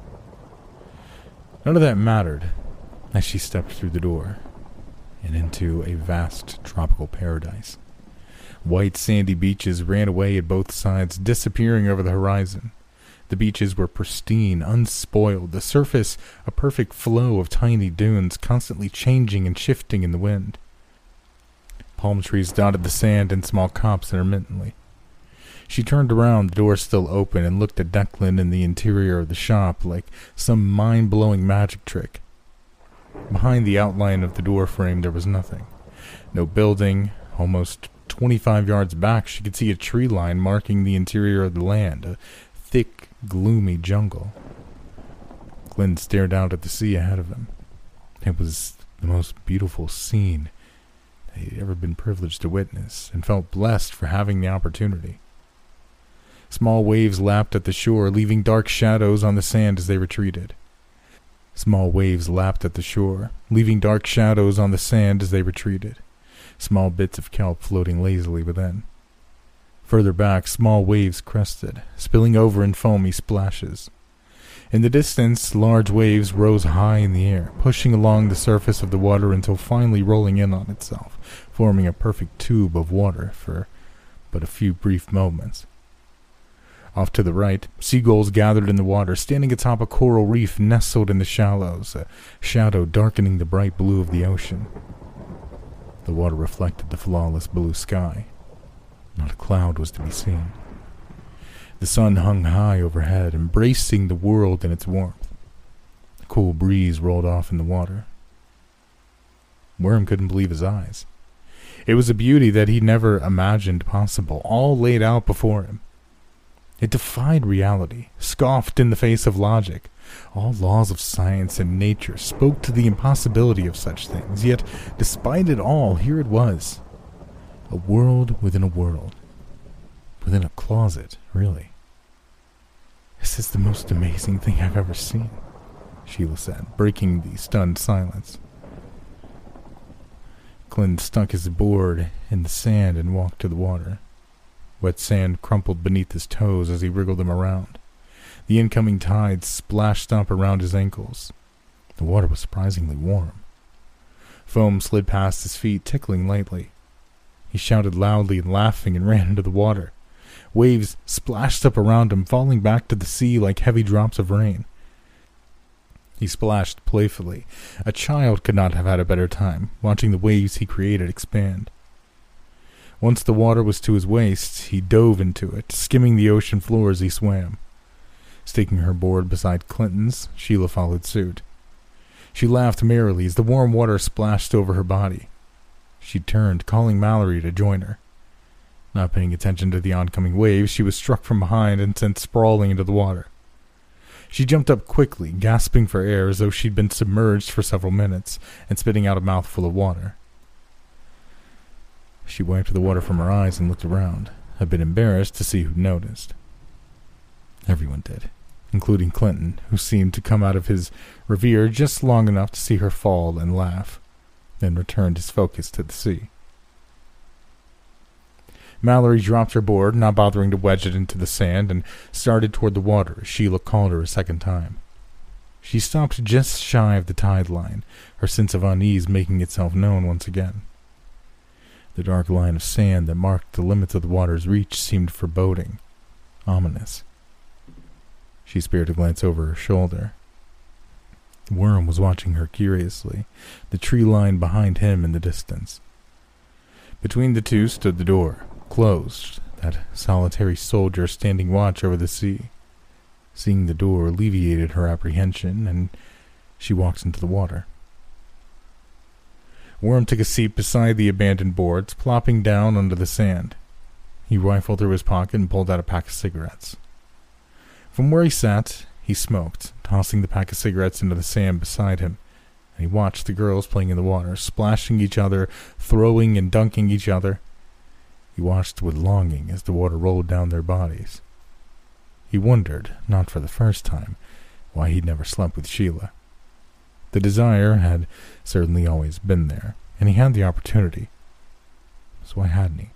None of that mattered as she stepped through the door and into a vast tropical paradise. White sandy beaches ran away at both sides, disappearing over the horizon. The beaches were pristine, unspoiled, the surface a perfect flow of tiny dunes constantly changing and shifting in the wind. Palm trees dotted the sand in small copse intermittently. She turned around, the door still open, and looked at Declan in the interior of the shop like some mind-blowing magic trick. Behind the outline of the door frame there was nothing. No building. Almost twenty-five yards back she could see a tree line marking the interior of the land, a thick, gloomy jungle. Glenn stared out at the sea ahead of him. It was the most beautiful scene he had ever been privileged to witness, and felt blessed for having the opportunity. Small waves lapped at the shore, leaving dark shadows on the sand as they retreated. Small waves lapped at the shore, leaving dark shadows on the sand as they retreated. Small bits of kelp floating lazily within. Further back, small waves crested, spilling over in foamy splashes. In the distance, large waves rose high in the air, pushing along the surface of the water until finally rolling in on itself, forming a perfect tube of water for but a few brief moments. Off to the right, seagulls gathered in the water, standing atop a coral reef nestled in the shallows, a shadow darkening the bright blue of the ocean. The water reflected the flawless blue sky. Not a cloud was to be seen. The sun hung high overhead, embracing the world in its warmth. A cool breeze rolled off in the water. Worm couldn't believe his eyes. It was a beauty that he never imagined possible, all laid out before him. It defied reality, scoffed in the face of logic. All laws of science and nature spoke to the impossibility of such things, yet, despite it all, here it was. A world within a world. Within a closet, really. This is the most amazing thing I've ever seen, Sheila said, breaking the stunned silence. Clint stuck his board in the sand and walked to the water. Wet sand crumpled beneath his toes as he wriggled them around. The incoming tide splashed up around his ankles. The water was surprisingly warm. Foam slid past his feet, tickling lightly. He shouted loudly and laughing and ran into the water. Waves splashed up around him, falling back to the sea like heavy drops of rain. He splashed playfully. A child could not have had a better time, watching the waves he created expand. Once the water was to his waist, he dove into it, skimming the ocean floor as he swam. Staking her board beside Clinton's, Sheila followed suit. She laughed merrily as the warm water splashed over her body. She turned, calling Mallory to join her. Not paying attention to the oncoming waves, she was struck from behind and sent sprawling into the water. She jumped up quickly, gasping for air as though she'd been submerged for several minutes, and spitting out a mouthful of water. She wiped the water from her eyes and looked around, a bit embarrassed to see who'd noticed. Everyone did, including Clinton, who seemed to come out of his reverie just long enough to see her fall and laugh, then returned his focus to the sea. Mallory dropped her board, not bothering to wedge it into the sand, and started toward the water as Sheila called her a second time. She stopped just shy of the tide line, her sense of unease making itself known once again. The dark line of sand that marked the limits of the water's reach seemed foreboding, ominous. She spared a glance over her shoulder. Worm was watching her curiously, the tree line behind him in the distance. Between the two stood the door, closed, that solitary soldier standing watch over the sea. Seeing the door alleviated her apprehension, and she walked into the water. Worm took a seat beside the abandoned boards, plopping down onto the sand. He rifled through his pocket and pulled out a pack of cigarettes. From where he sat, he smoked, tossing the pack of cigarettes into the sand beside him, and he watched the girls playing in the water, splashing each other, throwing and dunking each other. He watched with longing as the water rolled down their bodies. He wondered, not for the first time, why he'd never slept with Sheila. The desire had certainly always been there, and he had the opportunity. So why hadn't he?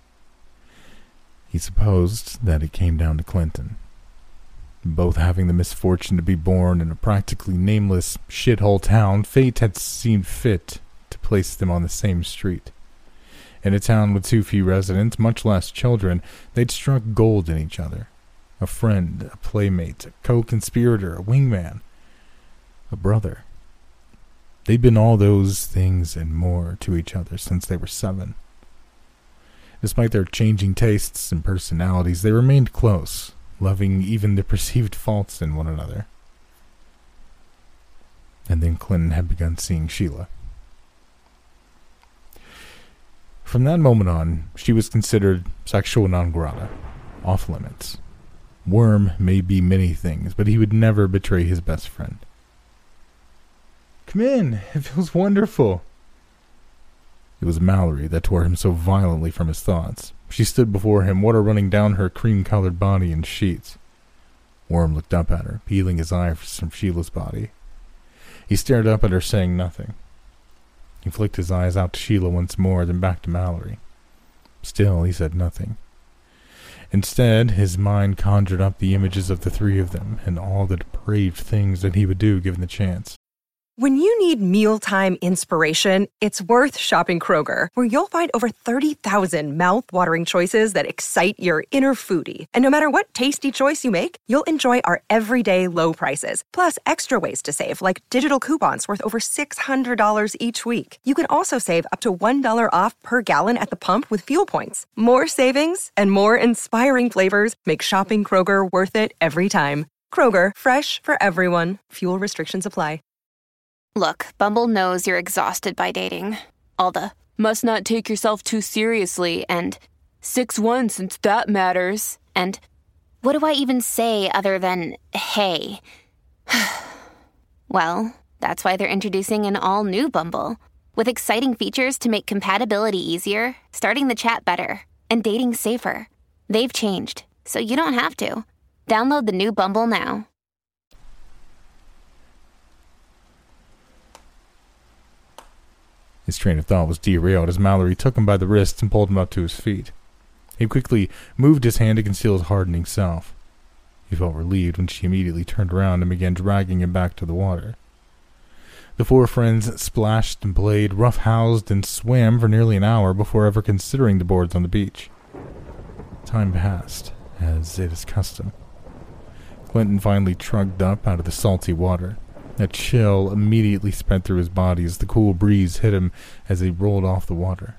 He supposed that it came down to Clinton. Both having the misfortune to be born in a practically nameless shithole town, fate had seemed fit to place them on the same street. In a town with too few residents, much less children, they'd struck gold in each other. A friend, a playmate, a co-conspirator, a wingman, a brother. They'd been all those things and more to each other since they were seven. Despite their changing tastes and personalities, they remained close, loving even the perceived faults in one another. And then Clinton had begun seeing Sheila. From that moment on, she was considered sexual non grata, off limits. Worm may be many things, but he would never betray his best friend. Come in, it feels wonderful. It was Mallory that tore him so violently from his thoughts. She stood before him, water running down her cream-colored body in sheets. Worm looked up at her, peeling his eyes from Sheila's body. He stared up at her, saying nothing. He flicked his eyes out to Sheila once more, then back to Mallory. Still, he said nothing. Instead, his mind conjured up the images of the three of them and all the depraved things that he would do given the chance. When you need mealtime inspiration, it's worth shopping Kroger, where you'll find over thirty thousand mouth-watering choices that excite your inner foodie. And no matter what tasty choice you make, you'll enjoy our everyday low prices, plus extra ways to save, like digital coupons worth over six hundred dollars each week. You can also save up to one dollar off per gallon at the pump with fuel points. More savings and more inspiring flavors make shopping Kroger worth it every time. Kroger, fresh for everyone. Fuel restrictions apply. Look, Bumble knows you're exhausted by dating. All the, must not take yourself too seriously, and six one since that matters, and What do I even say other than, hey? Well, that's why they're introducing an all-new Bumble, with exciting features to make compatibility easier, starting the chat better, and dating safer. They've changed, so you don't have to. Download the new Bumble now. His train of thought was derailed as Mallory took him by the wrists and pulled him up to his feet. He quickly moved his hand to conceal his hardening self. He felt relieved when she immediately turned around and began dragging him back to the water. The four friends splashed and played, rough-housed, and swam for nearly an hour before ever considering the boards on the beach. Time passed, as it is custom. Clinton finally trudged up out of the salty water. A chill immediately sped through his body as the cool breeze hit him as he rolled off the water.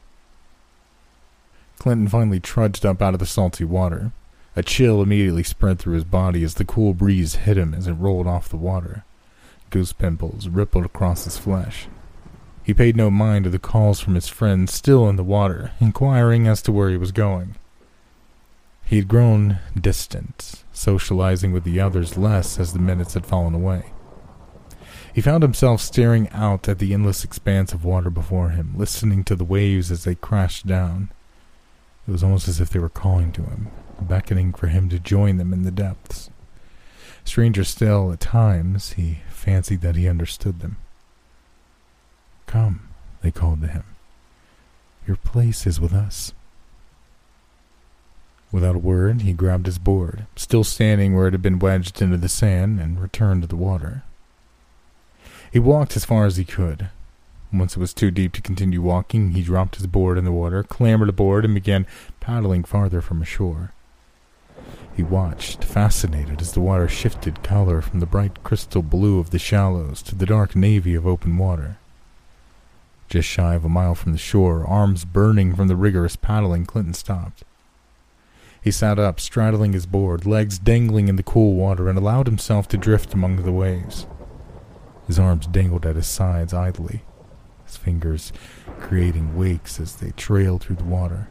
Clinton finally trudged up out of the salty water. A chill immediately spread through his body as the cool breeze hit him as it rolled off the water. Goose pimples rippled across his flesh. He paid no mind to the calls from his friends still in the water, inquiring as to where he was going. He had grown distant, socializing with the others less as the minutes had fallen away. He found himself staring out at the endless expanse of water before him, listening to the waves as they crashed down. It was almost as if they were calling to him, beckoning for him to join them in the depths. Stranger still, at times, he fancied that he understood them. "Come," they called to him. "Your place is with us." Without a word, he grabbed his board, still standing where it had been wedged into the sand, and returned to the water. He walked as far as he could. Once it was too deep to continue walking, he dropped his board in the water, clambered aboard, and began paddling farther from ashore. He watched, fascinated, as the water shifted color from the bright crystal blue of the shallows to the dark navy of open water. Just shy of a mile from the shore, arms burning from the rigorous paddling, Clinton stopped. He sat up, straddling his board, legs dangling in the cool water, and allowed himself to drift among the waves. His arms dangled at his sides idly, his fingers creating wakes as they trailed through the water.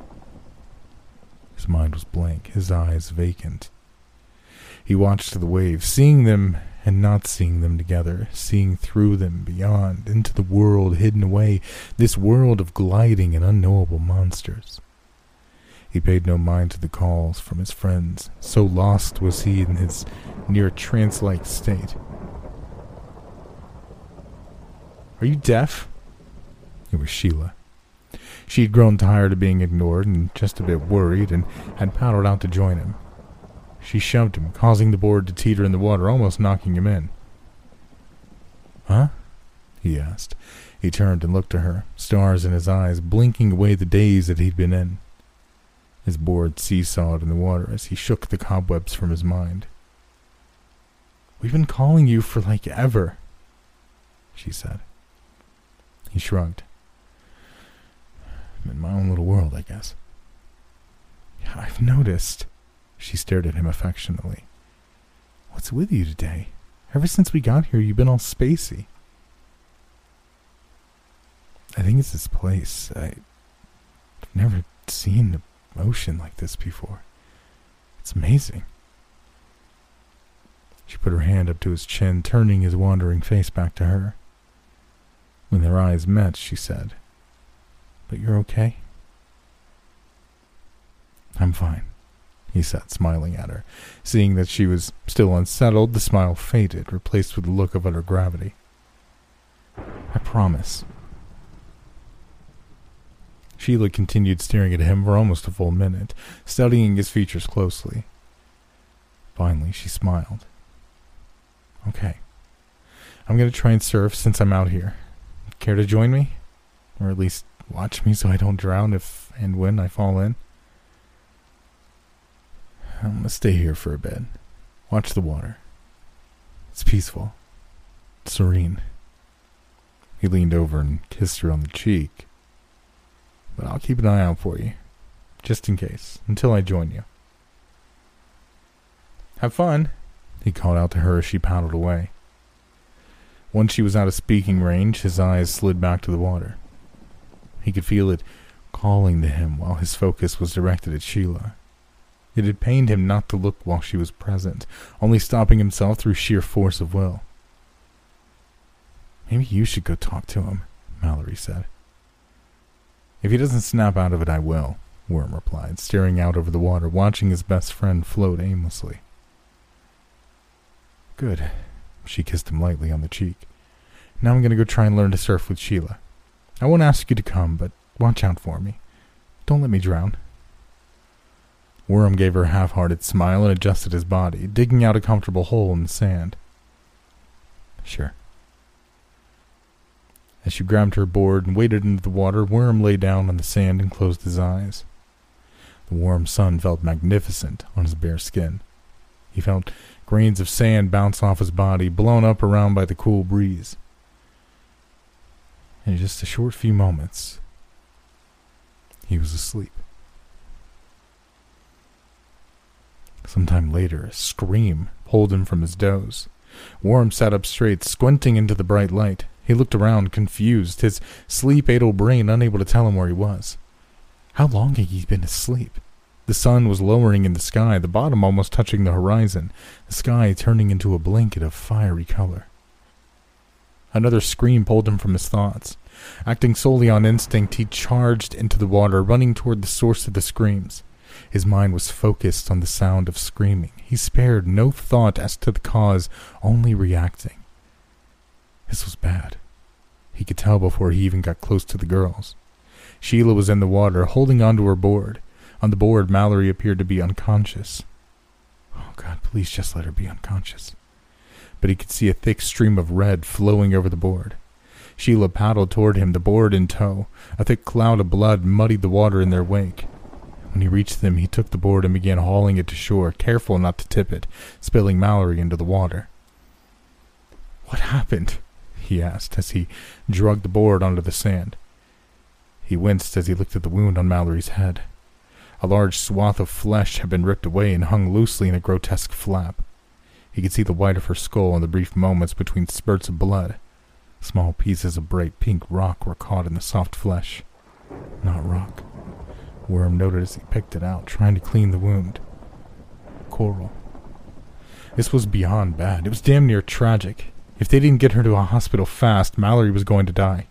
His mind was blank, his eyes vacant. He watched the waves, seeing them and not seeing them together, seeing through them, beyond, into the world hidden away, this world of gliding and unknowable monsters. He paid no mind to the calls from his friends, so lost was he in his near trance-like state. "Are you deaf?" It was Sheila. She had grown tired of being ignored and just a bit worried, and had paddled out to join him. She shoved him, causing the board to teeter in the water, almost knocking him in. "Huh?" he asked. He turned and looked at her, stars in his eyes, blinking away the daze that he'd been in. His board seesawed in the water as he shook the cobwebs from his mind. "We've been calling you for like ever," she said. He shrugged. "I'm in my own little world, I guess." "Yeah, I've noticed." She stared at him affectionately. "What's with you today? Ever since we got here, you've been all spacey." "I think it's this place. I, I've never seen the ocean like this before. It's amazing." She put her hand up to his chin, turning his wandering face back to her. When their eyes met, she said, "But you're okay?" "I'm fine," he said, smiling at her. Seeing that she was still unsettled, the smile faded, replaced with a look of utter gravity. "I promise." Sheila continued staring at him for almost a full minute, studying his features closely. Finally, she smiled. "Okay. I'm going to try and surf since I'm out here. Care to join me? Or at least watch me so I don't drown if and when I fall in?" "I'm going to stay here for a bit. Watch the water. It's peaceful. Serene." He leaned over and kissed her on the cheek. "But I'll keep an eye out for you, just in case, until I join you." "Have fun," he called out to her as she paddled away. Once she was out of speaking range, his eyes slid back to the water. He could feel it calling to him while his focus was directed at Sheila. It had pained him not to look while she was present, only stopping himself through sheer force of will. "Maybe you should go talk to him," Mallory said. "If he doesn't snap out of it, I will," Worm replied, staring out over the water, watching his best friend float aimlessly. "Good." She kissed him lightly on the cheek. "Now I'm going to go try and learn to surf with Sheila. I won't ask you to come, but watch out for me. Don't let me drown." Worm gave her a half-hearted smile and adjusted his body, digging out a comfortable hole in the sand. "Sure." As she grabbed her board and waded into the water, Worm lay down on the sand and closed his eyes. The warm sun felt magnificent on his bare skin. He felt grains of sand bounce off his body, blown up around by the cool breeze. In just a short few moments, he was asleep. Sometime later, a scream pulled him from his doze. Worm sat up straight, squinting into the bright light. He looked around, confused, his sleep-addled brain unable to tell him where he was. How long had he been asleep? The sun was lowering in the sky, the bottom almost touching the horizon, the sky turning into a blanket of fiery color. Another scream pulled him from his thoughts. Acting solely on instinct, he charged into the water, running toward the source of the screams. His mind was focused on the sound of screaming. He spared no thought as to the cause, only reacting. This was bad. He could tell before he even got close to the girls. Sheila was in the water, holding onto her board. On the board, Mallory appeared to be unconscious. Oh God, please just let her be unconscious. But he could see a thick stream of red flowing over the board. Sheila paddled toward him, the board in tow. A thick cloud of blood muddied the water in their wake. When he reached them, he took the board and began hauling it to shore, careful not to tip it, spilling Mallory into the water. "What happened?" he asked as he dragged the board onto the sand. He winced as he looked at the wound on Mallory's head. A large swath of flesh had been ripped away and hung loosely in a grotesque flap. He could see the white of her skull in the brief moments between spurts of blood. Small pieces of bright pink rock were caught in the soft flesh. Not rock. Worm noted as he picked it out, trying to clean the wound. Coral. This was beyond bad. It was damn near tragic. If they didn't get her to a hospital fast, Mallory was going to die.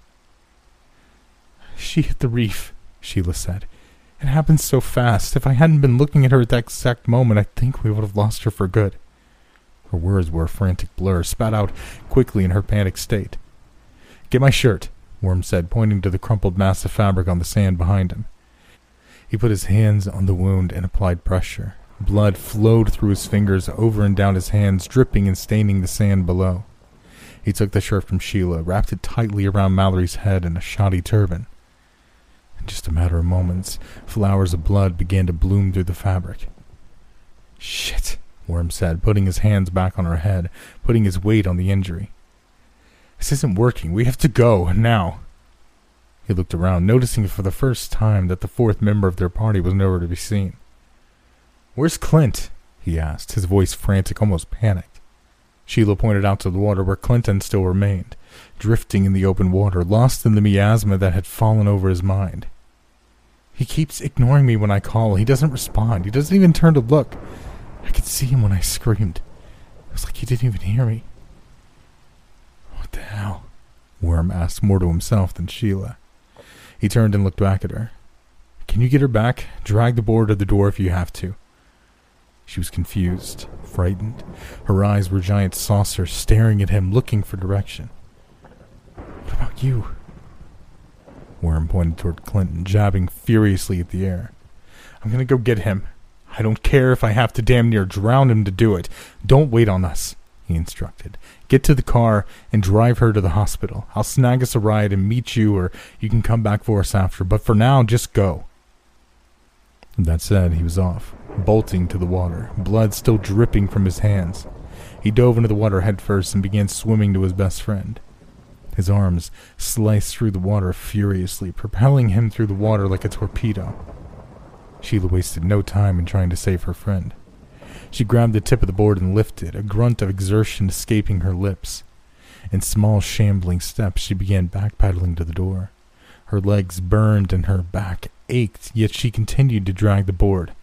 "She hit the reef," Sheila said. "It happened so fast. If I hadn't been looking at her at that exact moment, I think we would have lost her for good." Her words were a frantic blur, spat out quickly in her panicked state. "Get my shirt," Worm said, pointing to the crumpled mass of fabric on the sand behind him. He put his hands on the wound and applied pressure. Blood flowed through his fingers, over and down his hands, dripping and staining the sand below. He took the shirt from Sheila, wrapped it tightly around Mallory's head in a shoddy turban. In just a matter of moments, flowers of blood began to bloom through the fabric. "Shit," Worm said, putting his hands back on her head, putting his weight on the injury. "This isn't working. We have to go, now." He looked around, noticing for the first time that the fourth member of their party was nowhere to be seen. "Where's Clint?" he asked, his voice frantic, almost panicked. Sheila pointed out to the water where Clinton still remained, drifting in the open water, lost in the miasma that had fallen over his mind. "He keeps ignoring me when I call. He doesn't respond. He doesn't even turn to look. I could see him when I screamed. It was like he didn't even hear me." "What the hell?" Worm asked, more to himself than Sheila. He turned and looked back at her. "Can you get her back? Drag the board to the door if you have to." She was confused, frightened. Her eyes were giant saucers, staring at him, looking for direction. "What about you?" Worm pointed toward Clinton, jabbing furiously at the air. "I'm gonna go get him. I don't care if I have to damn near drown him to do it. Don't wait on us," he instructed. "Get to the car and drive her to the hospital. I'll snag us a ride and meet you, or you can come back for us after. But for now, just go." That said, he was off, bolting to the water, blood still dripping from his hands. He dove into the water headfirst and began swimming to his best friend. His arms sliced through the water furiously, propelling him through the water like a torpedo. Sheila wasted no time in trying to save her friend. She grabbed the tip of the board and lifted, a grunt of exertion escaping her lips. In small, shambling steps, she began backpedaling to the door. Her legs burned and her back ached, yet she continued to drag the board.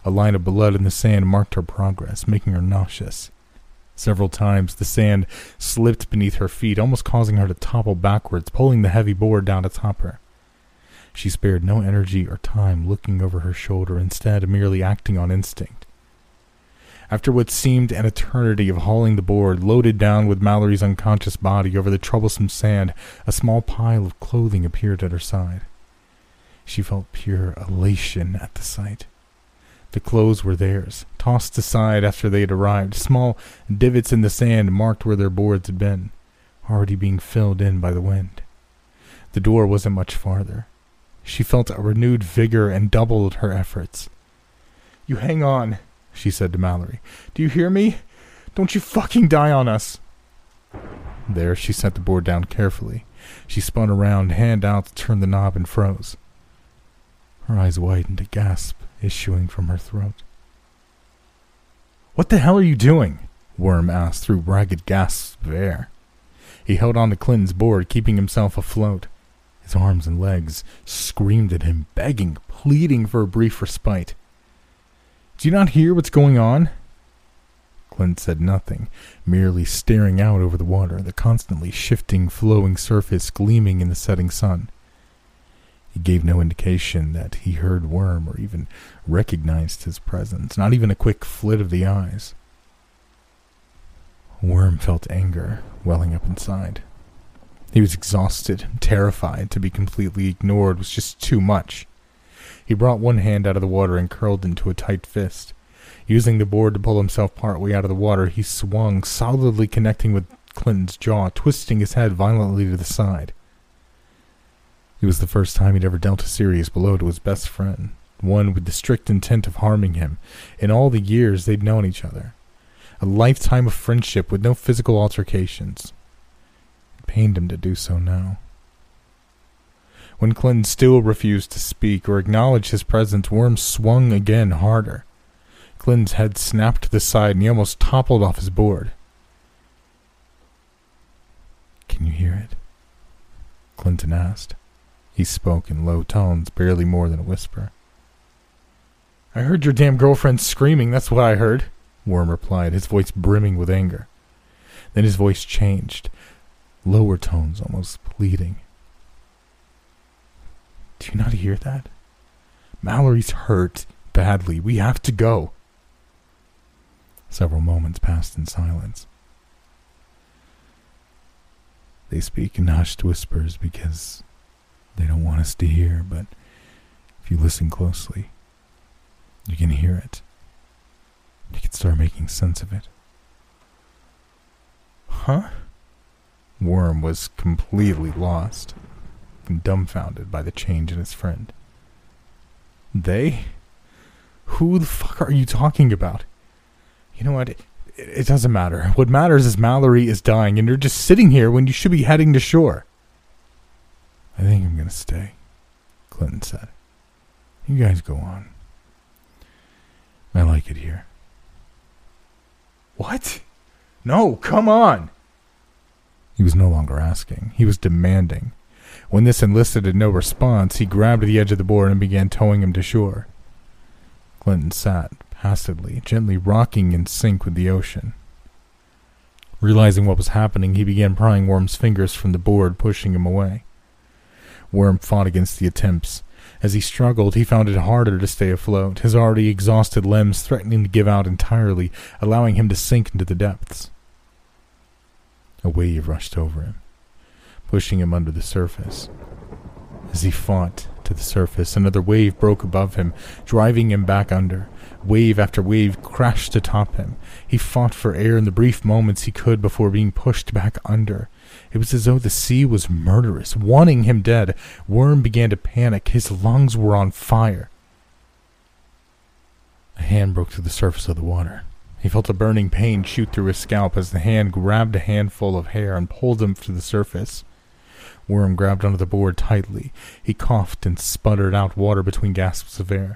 A line of blood in the sand marked her progress, making her nauseous. Several times the sand slipped beneath her feet, almost causing her to topple backwards, pulling the heavy board down atop her. She spared no energy or time looking over her shoulder, instead merely acting on instinct. After what seemed an eternity of hauling the board, loaded down with Mallory's unconscious body over the troublesome sand, a small pile of clothing appeared at her side. She felt pure elation at the sight. The clothes were theirs, tossed aside after they had arrived. Small divots in the sand marked where their boards had been, already being filled in by the wind. The door wasn't much farther. She felt a renewed vigor and doubled her efforts. "You hang on," she said to Mallory. "Do you hear me? Don't you fucking die on us." There, she set the board down carefully. She spun around, hand out to turn the knob, and froze. Her eyes widened, a gasp issuing from her throat. "What the hell are you doing?" Worm asked through ragged gasps of air. He held on to Clinton's board, keeping himself afloat. His arms and legs screamed at him, begging, pleading for a brief respite. "Do you not hear what's going on?" Clint said nothing, merely staring out over the water, the constantly shifting, flowing surface gleaming in the setting sun. He gave no indication that he heard Worm or even recognized his presence, not even a quick flit of the eyes. Worm felt anger welling up inside. He was exhausted, terrified. To be completely ignored was just too much. He brought one hand out of the water and curled into a tight fist. Using the board to pull himself partway out of the water, he swung, solidly connecting with Clinton's jaw, twisting his head violently to the side. It was the first time he'd ever dealt a serious blow to his best friend, one with the strict intent of harming him, in all the years they'd known each other. A lifetime of friendship with no physical altercations. It pained him to do so now. When Clinton still refused to speak or acknowledge his presence, Worm swung again harder. Clinton's head snapped to the side and he almost toppled off his board. "Can you hear it?" Clinton asked. He spoke in low tones, barely more than a whisper. "I heard your damn girlfriend screaming, that's what I heard," Worm replied, his voice brimming with anger. Then his voice changed, lower tones, almost pleading. "Do you not hear that? Mallory's hurt badly. We have to go." Several moments passed in silence. "They speak in hushed whispers because they don't want us to hear, but if you listen closely, you can hear it. You can start making sense of it." "Huh?" Worm was completely lost and dumbfounded by the change in his friend. "They? Who the fuck are you talking about? You know what? It, it doesn't matter. What matters is Mallory is dying, and you're just sitting here when you should be heading to shore." "I think I'm going to stay," Clinton said. "You guys go on. I like it here." "What? No, come on!" He was no longer asking. He was demanding. When this enlisted no response, he grabbed the edge of the board and began towing him to shore. Clinton sat, passively, gently rocking in sync with the ocean. Realizing what was happening, he began prying Worm's fingers from the board, pushing him away. Worm fought against the attempts. As he struggled, he found it harder to stay afloat, his already exhausted limbs threatening to give out entirely, allowing him to sink into the depths. A wave rushed over him, pushing him under the surface. As he fought to the surface, another wave broke above him, driving him back under. Wave after wave crashed atop him. He fought for air in the brief moments he could before being pushed back under. It was as though the sea was murderous, wanting him dead. Worm began to panic. His lungs were on fire. A hand broke through the surface of the water. He felt a burning pain shoot through his scalp as the hand grabbed a handful of hair and pulled him to the surface. Worm grabbed onto the board tightly. He coughed and sputtered out water between gasps of air.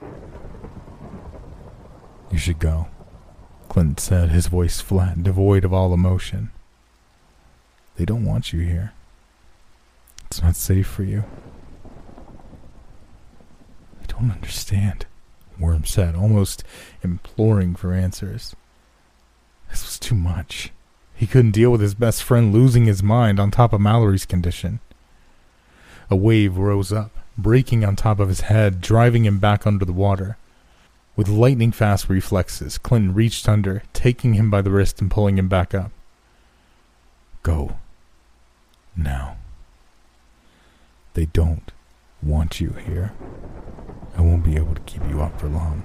"You should go," Clinton said, his voice flat, devoid of all emotion. "They don't want you here. It's not safe for you." "I don't understand," Worm said, almost imploring for answers. This was too much. He couldn't deal with his best friend losing his mind on top of Mallory's condition. A wave rose up, breaking on top of his head, driving him back under the water. With lightning-fast reflexes, Clinton reached under, taking him by the wrist and pulling him back up. Go. Now. They don't want you here. I won't be able to keep you up for long.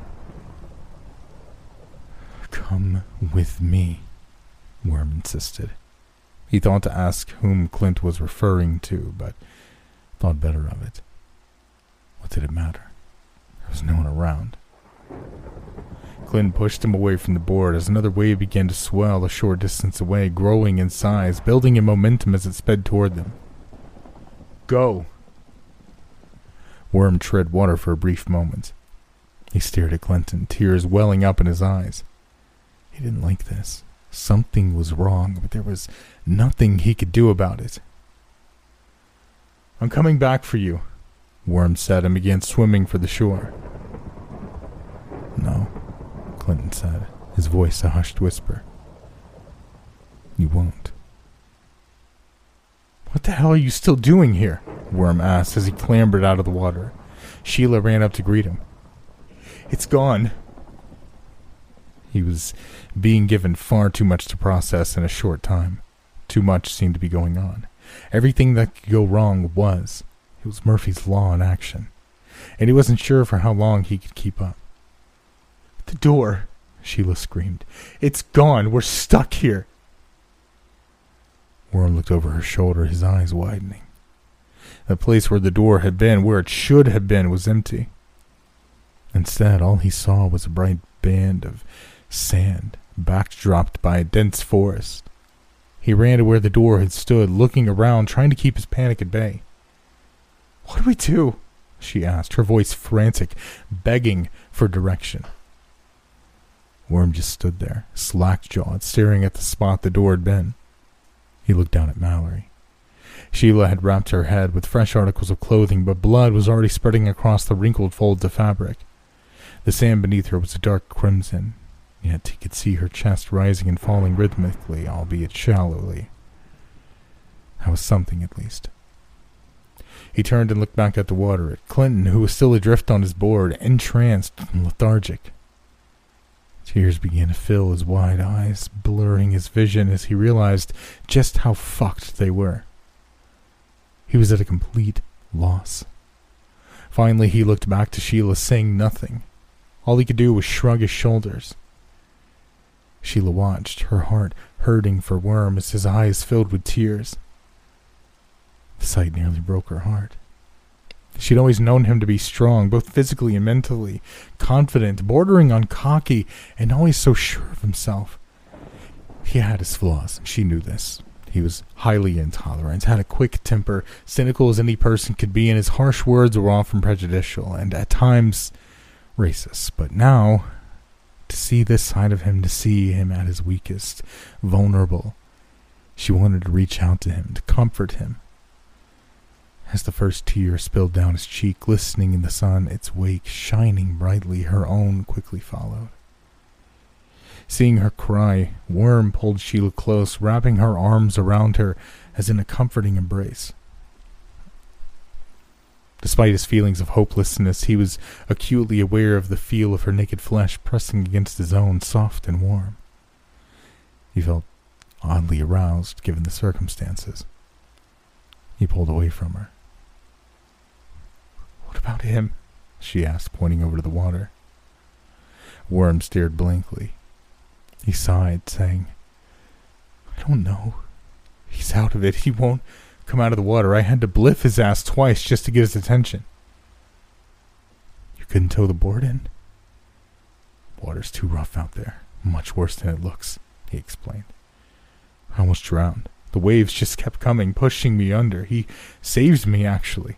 Come with me, Worm insisted. He thought to ask whom Clint was referring to, but thought better of it. What did it matter? There was no one around. Clint pushed him away from the board as another wave began to swell a short distance away, growing in size, building in momentum as it sped toward them. Go! Worm tread water for a brief moment. He stared at Clinton, tears welling up in his eyes. He didn't like this. Something was wrong, but there was nothing he could do about it. I'm coming back for you, Worm said and began swimming for the shore. No, Clinton said, his voice a hushed whisper. You won't. What the hell are you still doing here? Worm asked as he clambered out of the water. Sheila ran up to greet him. It's gone. He was being given far too much to process in a short time. Too much seemed to be going on. Everything that could go wrong was. It was Murphy's Law in action. And he wasn't sure for how long he could keep up. The door, Sheila screamed. It's gone. We're stuck here. Worm looked over her shoulder, his eyes widening. The place where the door had been, where it should have been, was empty. Instead, all he saw was a bright band of sand, backdropped by a dense forest. He ran to where the door had stood, looking around, trying to keep his panic at bay. What do we do? She asked, her voice frantic, begging for direction. Worm just stood there, slack-jawed, staring at the spot the door had been. He looked down at Mallory. Sheila had wrapped her head with fresh articles of clothing, but blood was already spreading across the wrinkled folds of fabric. The sand beneath her was a dark crimson, yet he could see her chest rising and falling rhythmically, albeit shallowly. That was something, at least. He turned and looked back at the water, at Clinton, who was still adrift on his board, entranced and lethargic. Tears began to fill his wide eyes, blurring his vision as he realized just how fucked they were. He was at a complete loss. Finally, he looked back to Sheila, saying nothing. All he could do was shrug his shoulders. Sheila watched, her heart hurting for Worm as his eyes filled with tears. The sight nearly broke her heart. She'd always known him to be strong, both physically and mentally, confident, bordering on cocky, and always so sure of himself. He had his flaws, and she knew this. He was highly intolerant, had a quick temper, cynical as any person could be, and his harsh words were often prejudicial, and at times racist. But now, to see this side of him, to see him at his weakest, vulnerable, she wanted to reach out to him, to comfort him. As the first tear spilled down his cheek, glistening in the sun, its wake shining brightly, her own quickly followed. Seeing her cry, Worm pulled Sheila close, wrapping her arms around her as in a comforting embrace. Despite his feelings of hopelessness, he was acutely aware of the feel of her naked flesh pressing against his own, soft and warm. He felt oddly aroused, given the circumstances. He pulled away from her. What about him? She asked, pointing over to the water. Worm stared blankly. He sighed, saying, I don't know. He's out of it. He won't come out of the water. I had to bliff his ass twice just to get his attention. You couldn't tow the board in? Water's too rough out there. Much worse than it looks, he explained. I almost drowned. The waves just kept coming, pushing me under. He saved me, actually.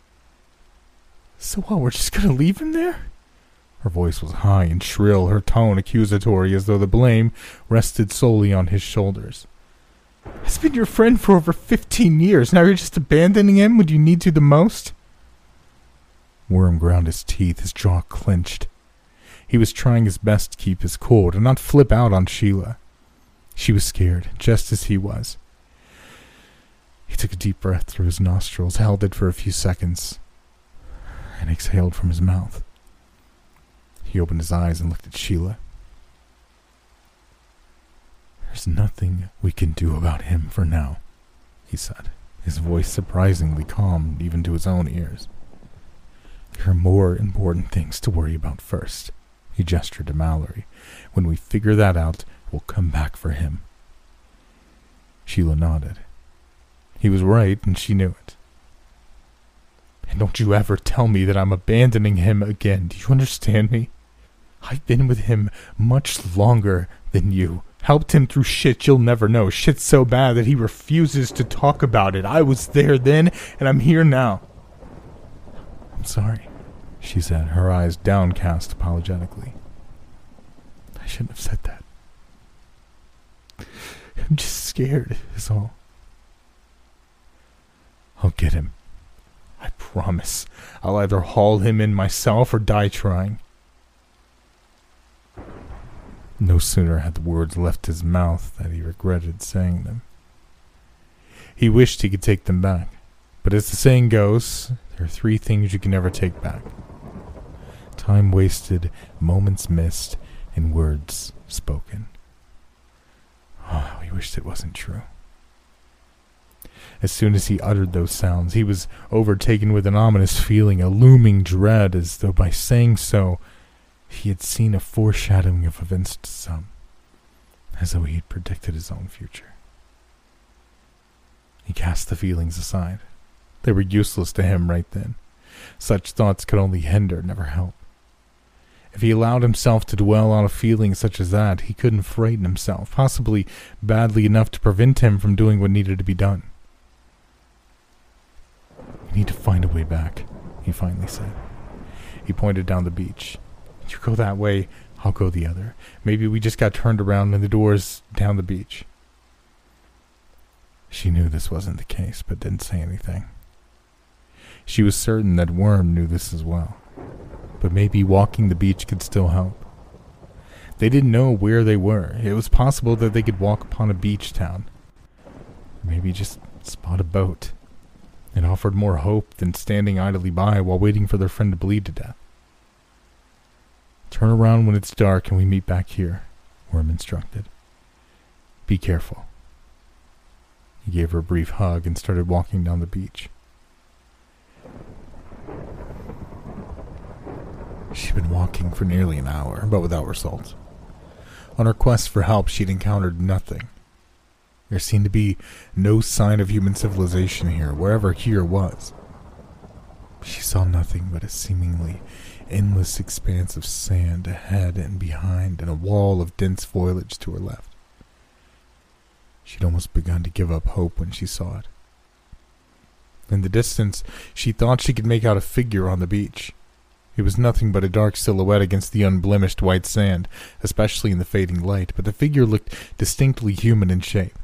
So what, we're just gonna leave him there? Her voice was high and shrill, her tone accusatory, as though the blame rested solely on his shoulders. I've been your friend for over fifteen years. Now you're just abandoning him when you need to the most? Worm ground his teeth, his jaw clenched. He was trying his best to keep his cool, to not flip out on Sheila. She was scared, just as he was. He took a deep breath through his nostrils, held it for a few seconds, and exhaled from his mouth. He opened his eyes and looked at Sheila. "There's nothing we can do about him for now," he said, his voice surprisingly calm even to his own ears. "There are more important things to worry about first," he gestured to Mallory. "When we figure that out, we'll come back for him." Sheila nodded. He was right, and she knew it. "And don't you ever tell me that I'm abandoning him again. Do you understand me? I've been with him much longer than you. Helped him through shit you'll never know. Shit so bad that he refuses to talk about it. I was there then, and I'm here now." "I'm sorry," she said, her eyes downcast apologetically. "I shouldn't have said that. I'm just scared, is all. I'll get him. I promise. I'll either haul him in myself or die trying." No sooner had the words left his mouth than he regretted saying them. He wished he could take them back, but as the saying goes, there are three things you can never take back: time wasted, moments missed, and words spoken. Oh, he wished it wasn't true. As soon as he uttered those sounds, he was overtaken with an ominous feeling, a looming dread, as though by saying so, he had seen a foreshadowing of events to come, as though he had predicted his own future. He cast the feelings aside. They were useless to him right then. Such thoughts could only hinder, never help. If he allowed himself to dwell on a feeling such as that, he couldn't frighten himself, possibly badly enough to prevent him from doing what needed to be done. "We need to find a way back," he finally said. He pointed down the beach. "You go that way, I'll go the other. Maybe we just got turned around and the door's down the beach." She knew this wasn't the case, but didn't say anything. She was certain that Worm knew this as well, but maybe walking the beach could still help. They didn't know where they were. It was possible that they could walk upon a beach town. Maybe just spot a boat. It offered more hope than standing idly by while waiting for their friend to bleed to death. "Turn around when it's dark and we meet back here," Worm instructed. "Be careful." He gave her a brief hug and started walking down the beach. She'd been walking for nearly an hour, but without result. On her quest for help, she'd encountered nothing. There seemed to be no sign of human civilization here, wherever here was. She saw nothing but a seemingly endless expanse of sand ahead and behind, and a wall of dense foliage to her left. She'd almost begun to give up hope when she saw it. In the distance, she thought she could make out a figure on the beach. It was nothing but a dark silhouette against the unblemished white sand, especially in the fading light, but the figure looked distinctly human in shape.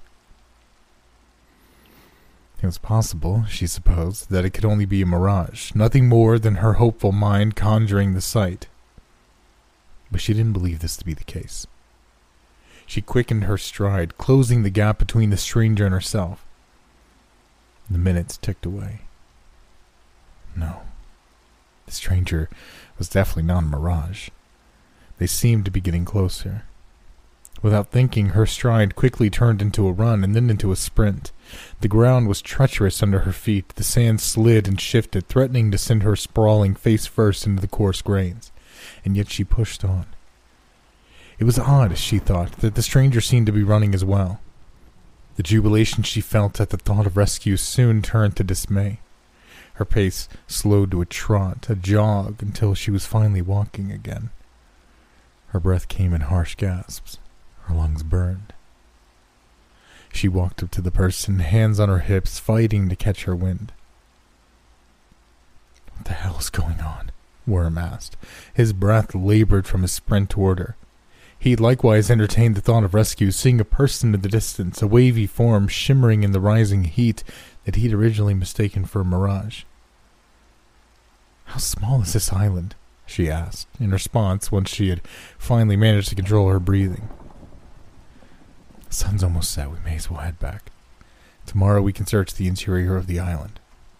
It was possible, she supposed, that it could only be a mirage, nothing more than her hopeful mind conjuring the sight. But she didn't believe this to be the case. She quickened her stride, closing the gap between the stranger and herself. The minutes ticked away. No. The stranger was definitely not a mirage. They seemed to be getting closer. Without thinking, her stride quickly turned into a run and then into a sprint. The ground was treacherous under her feet. The sand slid and shifted, threatening to send her sprawling face first into the coarse grains. And yet she pushed on. It was odd, she thought, that the stranger seemed to be running as well. The jubilation she felt at the thought of rescue soon turned to dismay. Her pace slowed to a trot, a jog, until she was finally walking again. Her breath came in harsh gasps. Her lungs burned. She walked up to the person, hands on her hips, fighting to catch her wind. "What the hell is going on?" Worm asked. His breath labored from his sprint toward her. He likewise entertained the thought of rescue, seeing a person in the distance, a wavy form shimmering in the rising heat that he'd originally mistaken for a mirage. "How small is this island?" she asked, in response once she had finally managed to control her breathing. The sun's almost set. We may as well head back. Tomorrow we can search the interior of the island.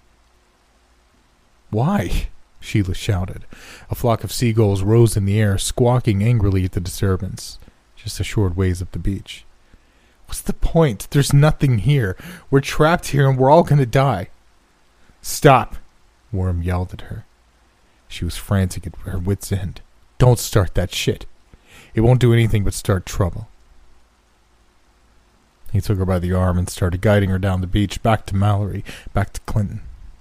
Why? Sheila shouted. A flock of seagulls rose in the air, squawking angrily at the disturbance, just a short ways up the beach. What's the point? There's nothing here. We're trapped here and we're all going to die. Stop, Worm yelled at her. She was frantic at her wit's end. Don't start that shit. It won't do anything but start trouble. He took her by the arm and started guiding her down the beach, back to Mallory, back to Clinton.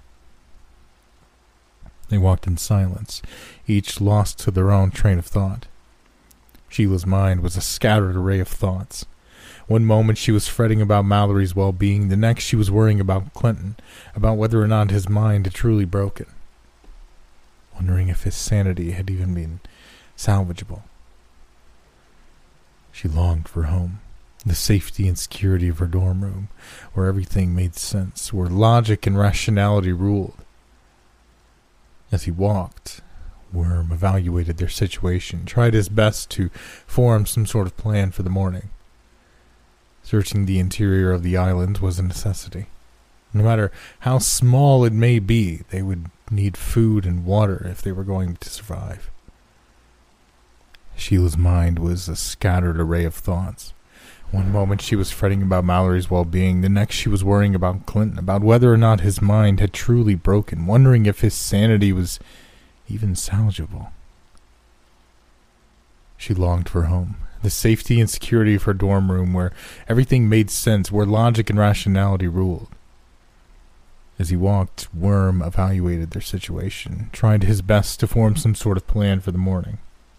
They walked in silence, each lost to their own train of thought. Sheila's mind was a scattered array of thoughts. One moment she was fretting about Mallory's well-being, the next she was worrying about Clinton, about whether or not his mind had truly broken, wondering if his sanity had even been salvageable. She longed for home, the safety and security of her dorm room, where everything made sense, where logic and rationality ruled. As he walked, Worm evaluated their situation, tried his best to form some sort of plan for the morning. Searching the interior of the island was a necessity. No matter how small it may be, they would need food and water if they were going to survive. Sheila's mind was a scattered array of thoughts. One moment she was fretting about Mallory's well-being, the next she was worrying about Clinton, about whether or not his mind had truly broken, wondering if his sanity was even salvageable. She longed for home, the safety and security of her dorm room, where everything made sense, where logic and rationality ruled. As he walked, Worm evaluated their situation, tried his best to form some sort of plan for the morning.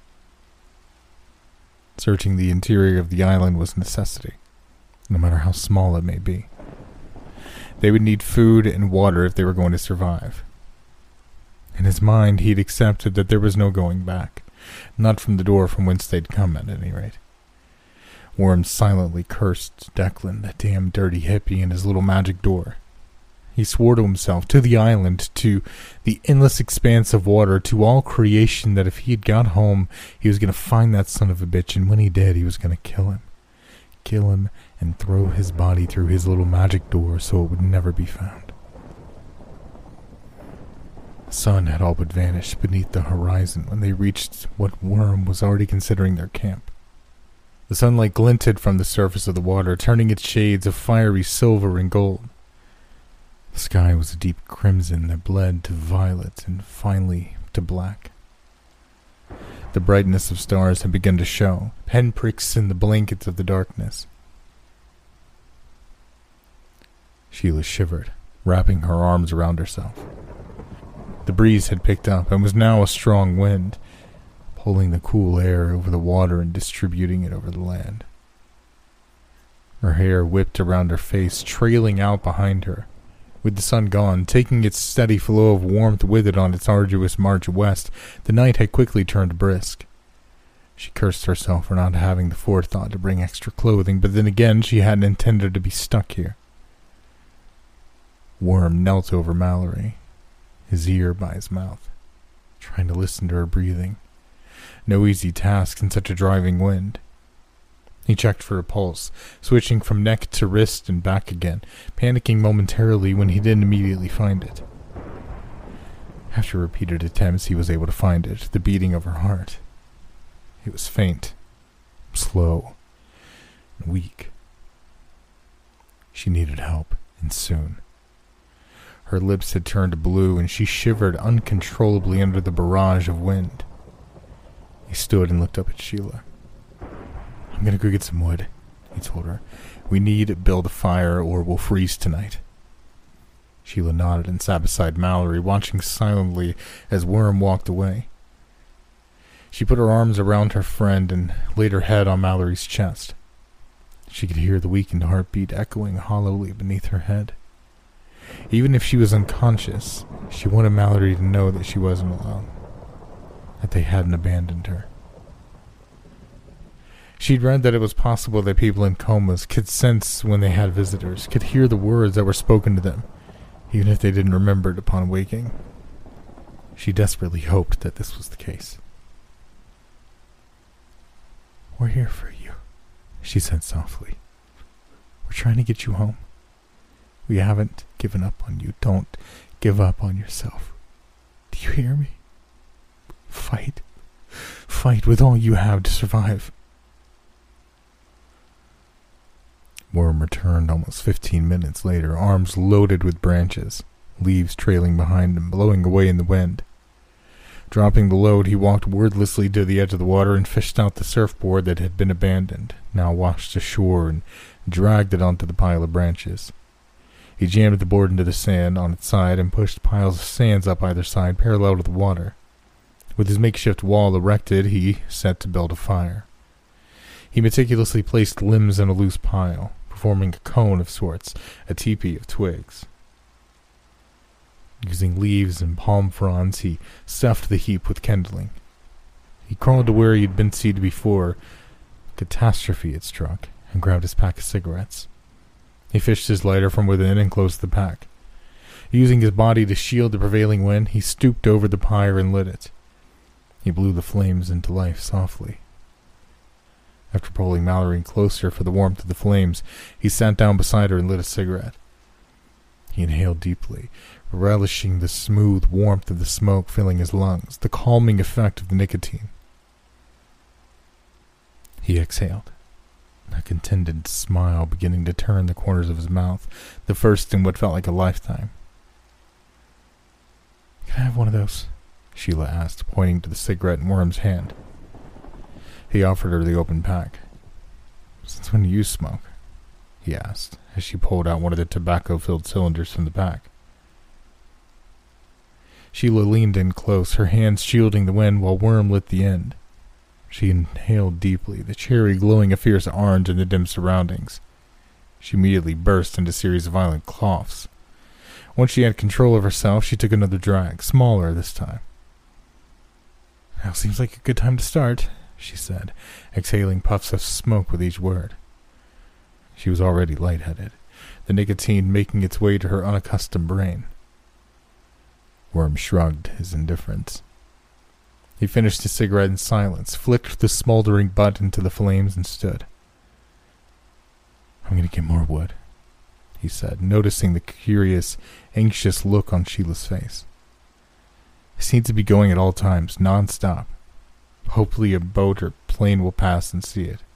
Searching the interior of the island was a necessity, no matter how small it may be. They would need food and water if they were going to survive. In his mind, he'd accepted that there was no going back, not from the door from whence they'd come at any rate. Worm silently cursed Declan, that damn dirty hippie, and his little magic door. He swore to himself, to the island, to the endless expanse of water, to all creation, that if he had got home, he was going to find that son of a bitch, and when he did, he was going to kill him. Kill him and throw his body through his little magic door so it would never be found. The sun had all but vanished beneath the horizon when they reached what Worm was already considering their camp. The sunlight glinted from the surface of the water, turning its shades of fiery silver and gold. The sky was a deep crimson that bled to violet and finally to black. The brightness of stars had begun to show, pinpricks in the blankets of the darkness. Sheila shivered, wrapping her arms around herself. The breeze had picked up and was now a strong wind, pulling the cool air over the water and distributing it over the land. Her hair whipped around her face, trailing out behind her. With the sun gone, taking its steady flow of warmth with it on its arduous march west, the night had quickly turned brisk. She cursed herself for not having the forethought to bring extra clothing, but then again she hadn't intended to be stuck here. Worm knelt over Mallory, his ear by his mouth, trying to listen to her breathing. No easy task in such a driving wind. He checked for a pulse, switching from neck to wrist and back again, panicking momentarily when he didn't immediately find it. After repeated attempts, he was able to find it, the beating of her heart. It was faint, slow, and weak. She needed help, and soon. Her lips had turned blue, and she shivered uncontrollably under the barrage of wind. He stood and looked up at Sheila. I'm gonna go get some wood, he told her. We need to build a fire or we'll freeze tonight. Sheila nodded and sat beside Mallory, watching silently as Worm walked away. She put her arms around her friend and laid her head on Mallory's chest. She could hear the weakened heartbeat echoing hollowly beneath her head. Even if she was unconscious, she wanted Mallory to know that she wasn't alone, that they hadn't abandoned her. She'd read that it was possible that people in comas could sense when they had visitors, could hear the words that were spoken to them, even if they didn't remember it upon waking. She desperately hoped that this was the case. "We're here for you," she said softly. "We're trying to get you home. We haven't given up on you. Don't give up on yourself. Do you hear me? Fight. Fight with all you have to survive." Worm returned almost fifteen minutes later, arms loaded with branches, leaves trailing behind him, blowing away in the wind. Dropping the load, he walked wordlessly to the edge of the water and fished out the surfboard that had been abandoned, now washed ashore, and dragged it onto the pile of branches. He jammed the board into the sand on its side and pushed piles of sands up either side, parallel to the water. With his makeshift wall erected, he set to build a fire. He meticulously placed limbs in a loose pile, forming a cone of sorts, a teepee of twigs. Using leaves and palm fronds, he stuffed the heap with kindling. He crawled to where he had been seated before catastrophe had struck, and grabbed his pack of cigarettes. He fished his lighter from within and closed the pack. Using his body to shield the prevailing wind, he stooped over the pyre and lit it. He blew the flames into life softly. After pulling Mallory closer for the warmth of the flames, he sat down beside her and lit a cigarette. He inhaled deeply, relishing the smooth warmth of the smoke filling his lungs, the calming effect of the nicotine. He exhaled, a contented smile beginning to turn the corners of his mouth, the first in what felt like a lifetime. "Can I have one of those?" Sheila asked, pointing to the cigarette in Worm's hand. He offered her the open pack. "Since when do you smoke?" he asked, as she pulled out one of the tobacco-filled cylinders from the pack. Sheila leaned in close, her hands shielding the wind while Worm lit the end. She inhaled deeply, the cherry glowing a fierce orange in the dim surroundings. She immediately burst into a series of violent coughs. Once she had control of herself, she took another drag, smaller this time. "Now seems like a good time to start," she said, exhaling puffs of smoke with each word. She was already lightheaded, the nicotine making its way to her unaccustomed brain. Worm shrugged his indifference. He finished his cigarette in silence, flicked the smoldering butt into the flames, and stood. "I'm going to get more wood," he said, noticing the curious, anxious look on Sheila's face. "It seems to be going at all times, non-stop. Hopefully a boat or plane will pass and see it."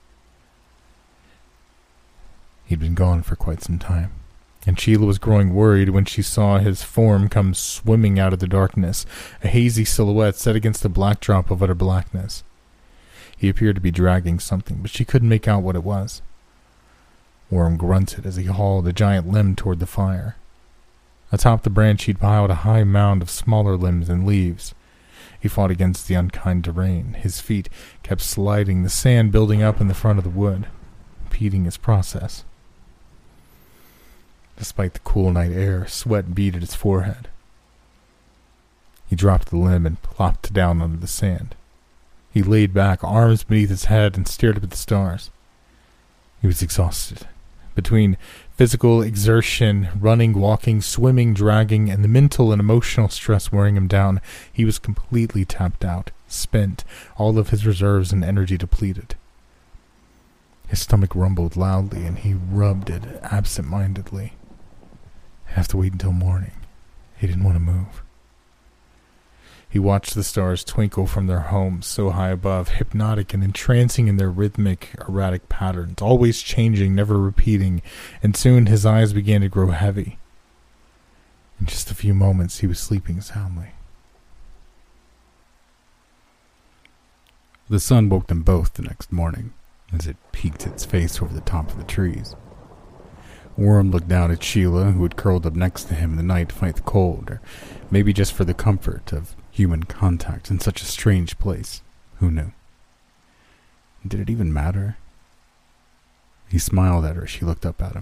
He'd been gone for quite some time, and Sheila was growing worried when she saw his form come swimming out of the darkness, a hazy silhouette set against the backdrop of utter blackness. He appeared to be dragging something, but she couldn't make out what it was. Worm grunted as he hauled a giant limb toward the fire. Atop the branch he'd piled a high mound of smaller limbs and leaves. He fought against the unkind terrain. His feet kept sliding, the sand building up in the front of the wood, impeding his process. Despite the cool night air, sweat beaded his forehead. He dropped the limb and plopped down onto the sand. He laid back, arms beneath his head, and stared up at the stars. He was exhausted. Between physical exertion, running, walking, swimming, dragging, and the mental and emotional stress wearing him down, he was completely tapped out, spent, all of his reserves and energy depleted. His stomach rumbled loudly, and he rubbed it absent-mindedly. He'd have to wait until morning. He didn't want to move. He watched the stars twinkle from their homes so high above, hypnotic and entrancing in their rhythmic, erratic patterns, always changing, never repeating, and soon his eyes began to grow heavy. In just a few moments, he was sleeping soundly. The sun woke them both the next morning, as it peeked its face over the top of the trees. Worm looked down at Sheila, who had curled up next to him in the night to fight the cold, or maybe just for the comfort of human contact in such a strange place. Who knew? Did it even matter? He smiled at her as she looked up at him.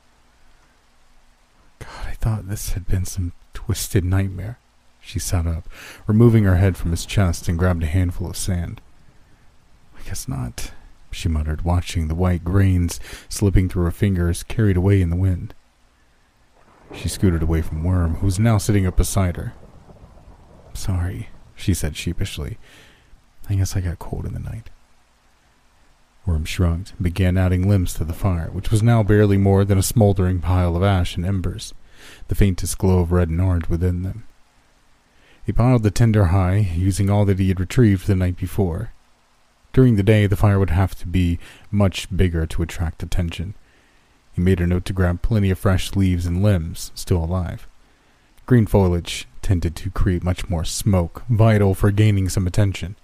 God, I thought this had been some twisted nightmare. She sat up, removing her head from his chest, and grabbed a handful of sand. I guess not, she muttered, watching the white grains slipping through her fingers, carried away in the wind. She scooted away from Worm, who was now sitting up beside her. Sorry, she said sheepishly. I guess I got cold in the night. Worm shrugged and began adding limbs to the fire, which was now barely more than a smoldering pile of ash and embers, the faintest glow of red and orange within them. He piled the tinder high, using all that he had retrieved the night before. During the day, the fire would have to be much bigger to attract attention. He made a note to grab plenty of fresh leaves and limbs, still alive. Green foliage tended to create much more smoke, vital for gaining some attention.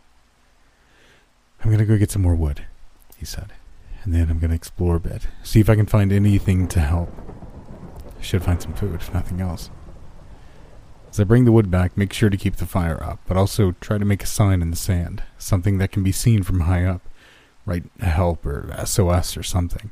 I'm going to go get some more wood, he said, and then I'm going to explore a bit, see if I can find anything to help. I should find some food, if nothing else. As I bring the wood back, make sure to keep the fire up, but also try to make a sign in the sand, something that can be seen from high up. Write help or S O S or something.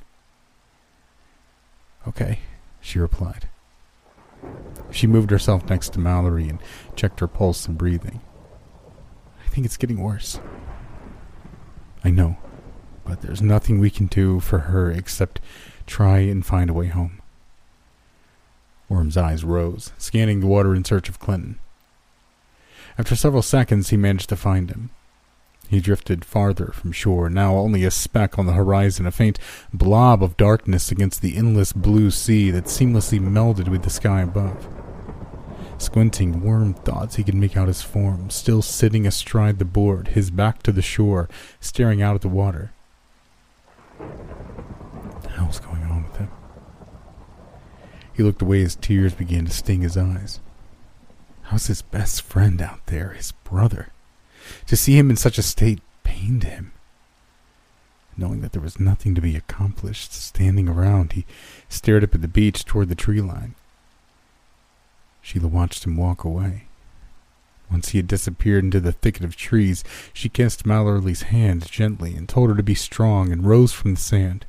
Okay, she replied. She moved herself next to Mallory and checked her pulse and breathing. I think it's getting worse. I know, but there's nothing we can do for her except try and find a way home. Worm's eyes rose, scanning the water in search of Clinton. After several seconds, he managed to find him. He drifted farther from shore, now only a speck on the horizon, a faint blob of darkness against the endless blue sea that seamlessly melded with the sky above. Squinting, Worm thought he could make out his form, still sitting astride the board, his back to the shore, staring out at the water. What the hell's going on with him? He looked away as tears began to sting his eyes. How's his best friend out there, his brother? To see him in such a state pained him. Knowing that there was nothing to be accomplished standing around, he stared up at the beach toward the tree line. Sheila watched him walk away. Once he had disappeared into the thicket of trees, she kissed Mallory's hand gently and told her to be strong and rose from the sand.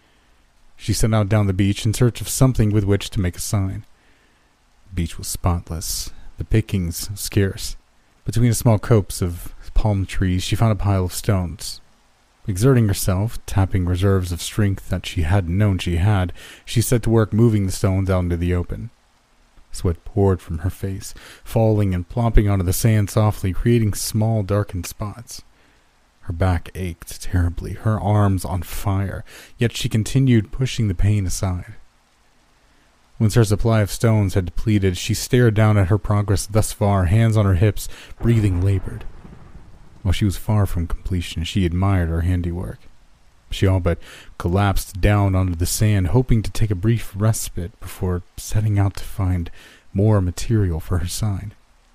She set out down the beach in search of something with which to make a sign. The beach was spotless, the pickings scarce. Between a small copse of palm trees, she found a pile of stones. Exerting herself, tapping reserves of strength that she hadn't known she had, she set to work moving the stones out into the open. Sweat poured from her face, falling and plopping onto the sand softly, creating small darkened spots. Her back ached terribly, her arms on fire, yet she continued pushing the pain aside. Once her supply of stones had depleted, she stared down at her progress thus far, hands on her hips, breathing labored. While she was far from completion, she admired her handiwork. She all but collapsed down onto the sand, hoping to take a brief respite before setting out to find more material for her sign.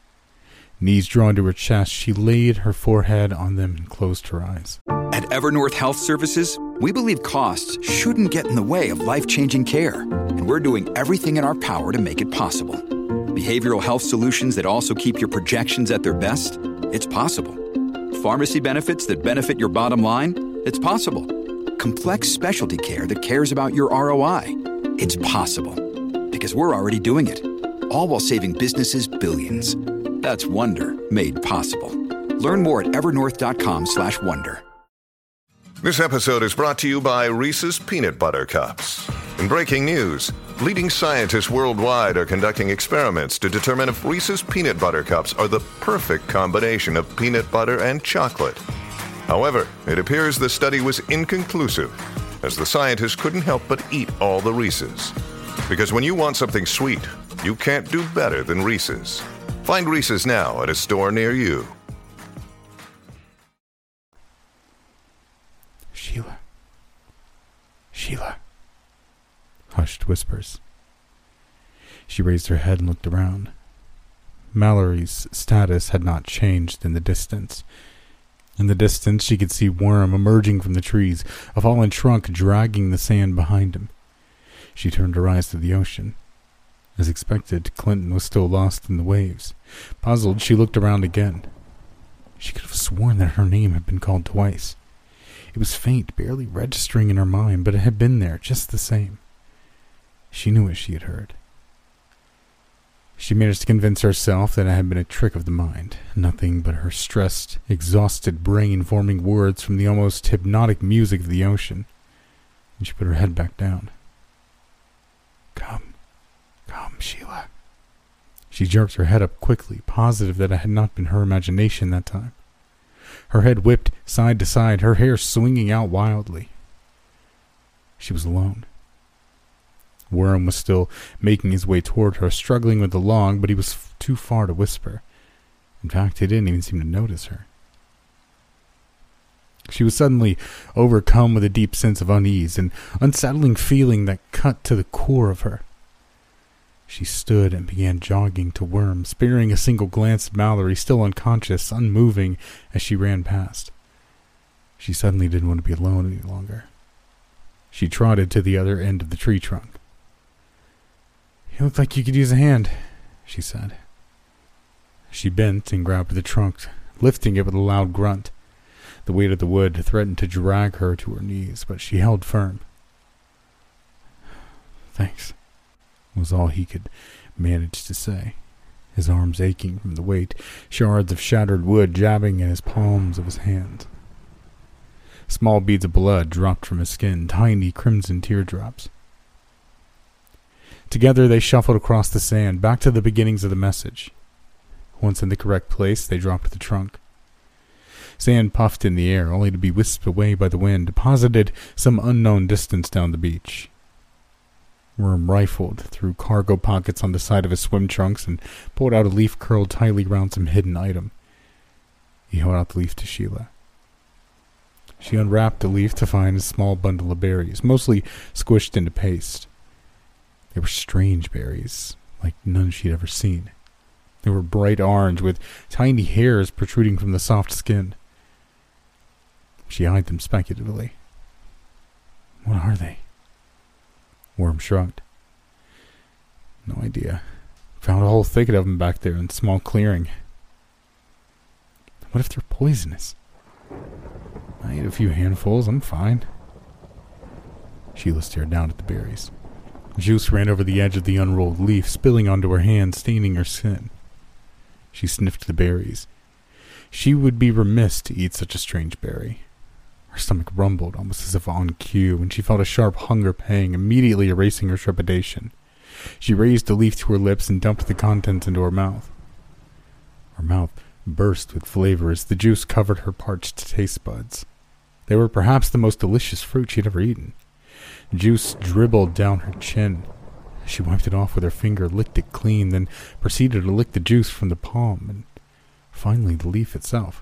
Knees drawn to her chest, she laid her forehead on them and closed her eyes. At Evernorth Health Services, we believe costs shouldn't get in the way of life-changing care, and we're doing everything in our power to make it possible. Behavioral health solutions that also keep your projections at their best? It's possible. Pharmacy benefits that benefit your bottom line? It's possible. Complex specialty care that cares about your R O I? It's possible. Because we're already doing it. All while saving businesses billions. That's Wonder made possible. Learn more at evernorth.com slash wonder. This episode is brought to you by Reese's Peanut Butter Cups. In breaking news, leading scientists worldwide are conducting experiments to determine if Reese's Peanut Butter Cups are the perfect combination of peanut butter and chocolate. However, it appears the study was inconclusive, as the scientists couldn't help but eat all the Reese's. Because when you want something sweet, you can't do better than Reese's. Find Reese's now at a store near you. Sheila. Sheila. Hushed whispers. She raised her head and looked around. Mallory's status had not changed in the distance. In the distance, she could see Worm emerging from the trees, a fallen trunk dragging the sand behind him. She turned her eyes to the ocean. As expected, Clinton was still lost in the waves. Puzzled, she looked around again. She could have sworn that her name had been called twice. It was faint, barely registering in her mind, but it had been there, just the same. She knew what she had heard. She managed to convince herself that it had been a trick of the mind, nothing but her stressed, exhausted brain forming words from the almost hypnotic music of the ocean. And she put her head back down. Come, come, Sheila. She jerked her head up quickly, positive that it had not been her imagination that time. Her head whipped side to side, her hair swinging out wildly. She was alone. Worm was still making his way toward her, struggling with the log, but he was f- too far to whisper. In fact, he didn't even seem to notice her. She was suddenly overcome with a deep sense of unease, an unsettling feeling that cut to the core of her. She stood and began jogging to Worm, sparing a single glance at Mallory, still unconscious, unmoving as she ran past. She suddenly didn't want to be alone any longer. She trotted to the other end of the tree trunk. "You look like you could use a hand," she said. She bent and grabbed the trunk, lifting it with a loud grunt. The weight of the wood threatened to drag her to her knees, but she held firm. "Thanks," was all he could manage to say, his arms aching from the weight, shards of shattered wood jabbing in his palms of his hands. Small beads of blood dropped from his skin, tiny crimson teardrops. Together they shuffled across the sand, back to the beginnings of the message. Once in the correct place, they dropped the trunk. Sand puffed in the air, only to be whisked away by the wind, deposited some unknown distance down the beach. Worm rifled through cargo pockets on the side of his swim trunks and pulled out a leaf curled tightly around some hidden item. He held out the leaf to Sheila. She unwrapped the leaf to find a small bundle of berries, mostly squished into paste. They were strange berries, like none she'd ever seen. They were bright orange, with tiny hairs protruding from the soft skin. She eyed them speculatively. "What are they?" Worm shrugged. "No idea. Found a whole thicket of them back there in a small clearing." "What if they're poisonous?" "I ate a few handfuls. I'm fine." Sheila stared down at the berries. Juice ran over the edge of the unrolled leaf, spilling onto her hand, staining her skin. She sniffed the berries. She would be remiss to eat such a strange berry. Her stomach rumbled, almost as if on cue, and she felt a sharp hunger pang, immediately erasing her trepidation. She raised the leaf to her lips and dumped the contents into her mouth. Her mouth burst with flavor as the juice covered her parched taste buds. They were perhaps the most delicious fruit she had ever eaten. Juice dribbled down her chin. She wiped it off with her finger, licked it clean, then proceeded to lick the juice from the palm, and finally the leaf itself.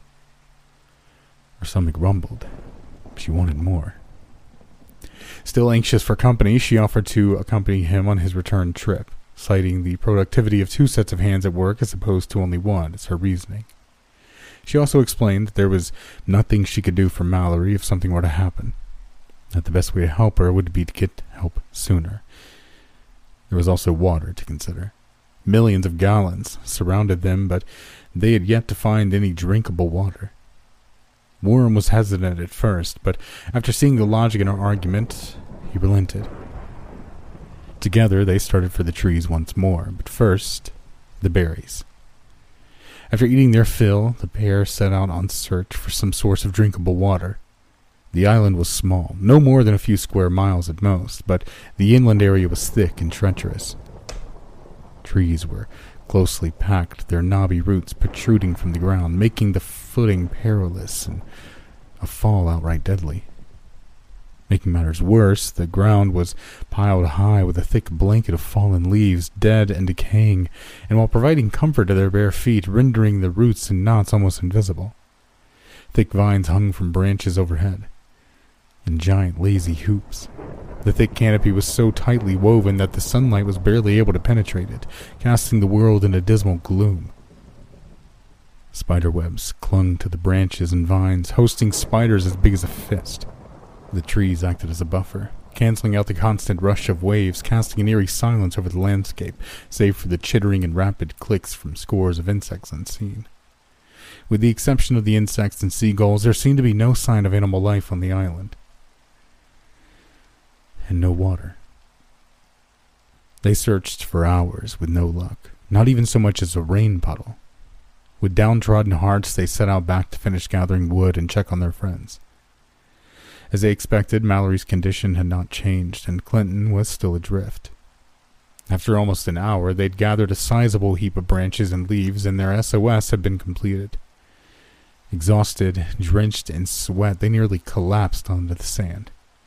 Her stomach rumbled. She wanted more. Still anxious for company, she offered to accompany him on his return trip, citing the productivity of two sets of hands at work as opposed to only one as her reasoning. She also explained that there was nothing she could do for Mallory if something were to happen, that the best way to help her would be to get help sooner. There was also water to consider. Millions of gallons surrounded them, but they had yet to find any drinkable water. Worm was hesitant at first, but after seeing the logic in her argument, he relented. Together they started for the trees once more, but first, the berries. After eating their fill, the pair set out on search for some source of drinkable water. The island was small, no more than a few square miles at most, but the inland area was thick and treacherous. Trees were closely packed, their knobby roots protruding from the ground, making the footing perilous and a fall outright deadly. Making matters worse, the ground was piled high with a thick blanket of fallen leaves, dead and decaying, and while providing comfort to their bare feet, rendering the roots and knots almost invisible. Thick vines hung from branches overhead, in giant lazy hoops. The thick canopy was so tightly woven that the sunlight was barely able to penetrate it, casting the world in a dismal gloom. Spider webs clung to the branches and vines, hosting spiders as big as a fist. The trees acted as a buffer, canceling out the constant rush of waves, casting an eerie silence over the landscape, save for the chittering and rapid clicks from scores of insects unseen. With the exception of the insects and seagulls, there seemed to be no sign of animal life on the island. And no water. They searched for hours with no luck, not even so much as a rain puddle. With downtrodden hearts, they set out back to finish gathering wood and check on their friends. As they expected, Mallory's condition had not changed, and Clinton was still adrift. After almost an hour, they'd gathered a sizable heap of branches and leaves, and their S O S had been completed. Exhausted, drenched in sweat, they nearly collapsed onto the sand.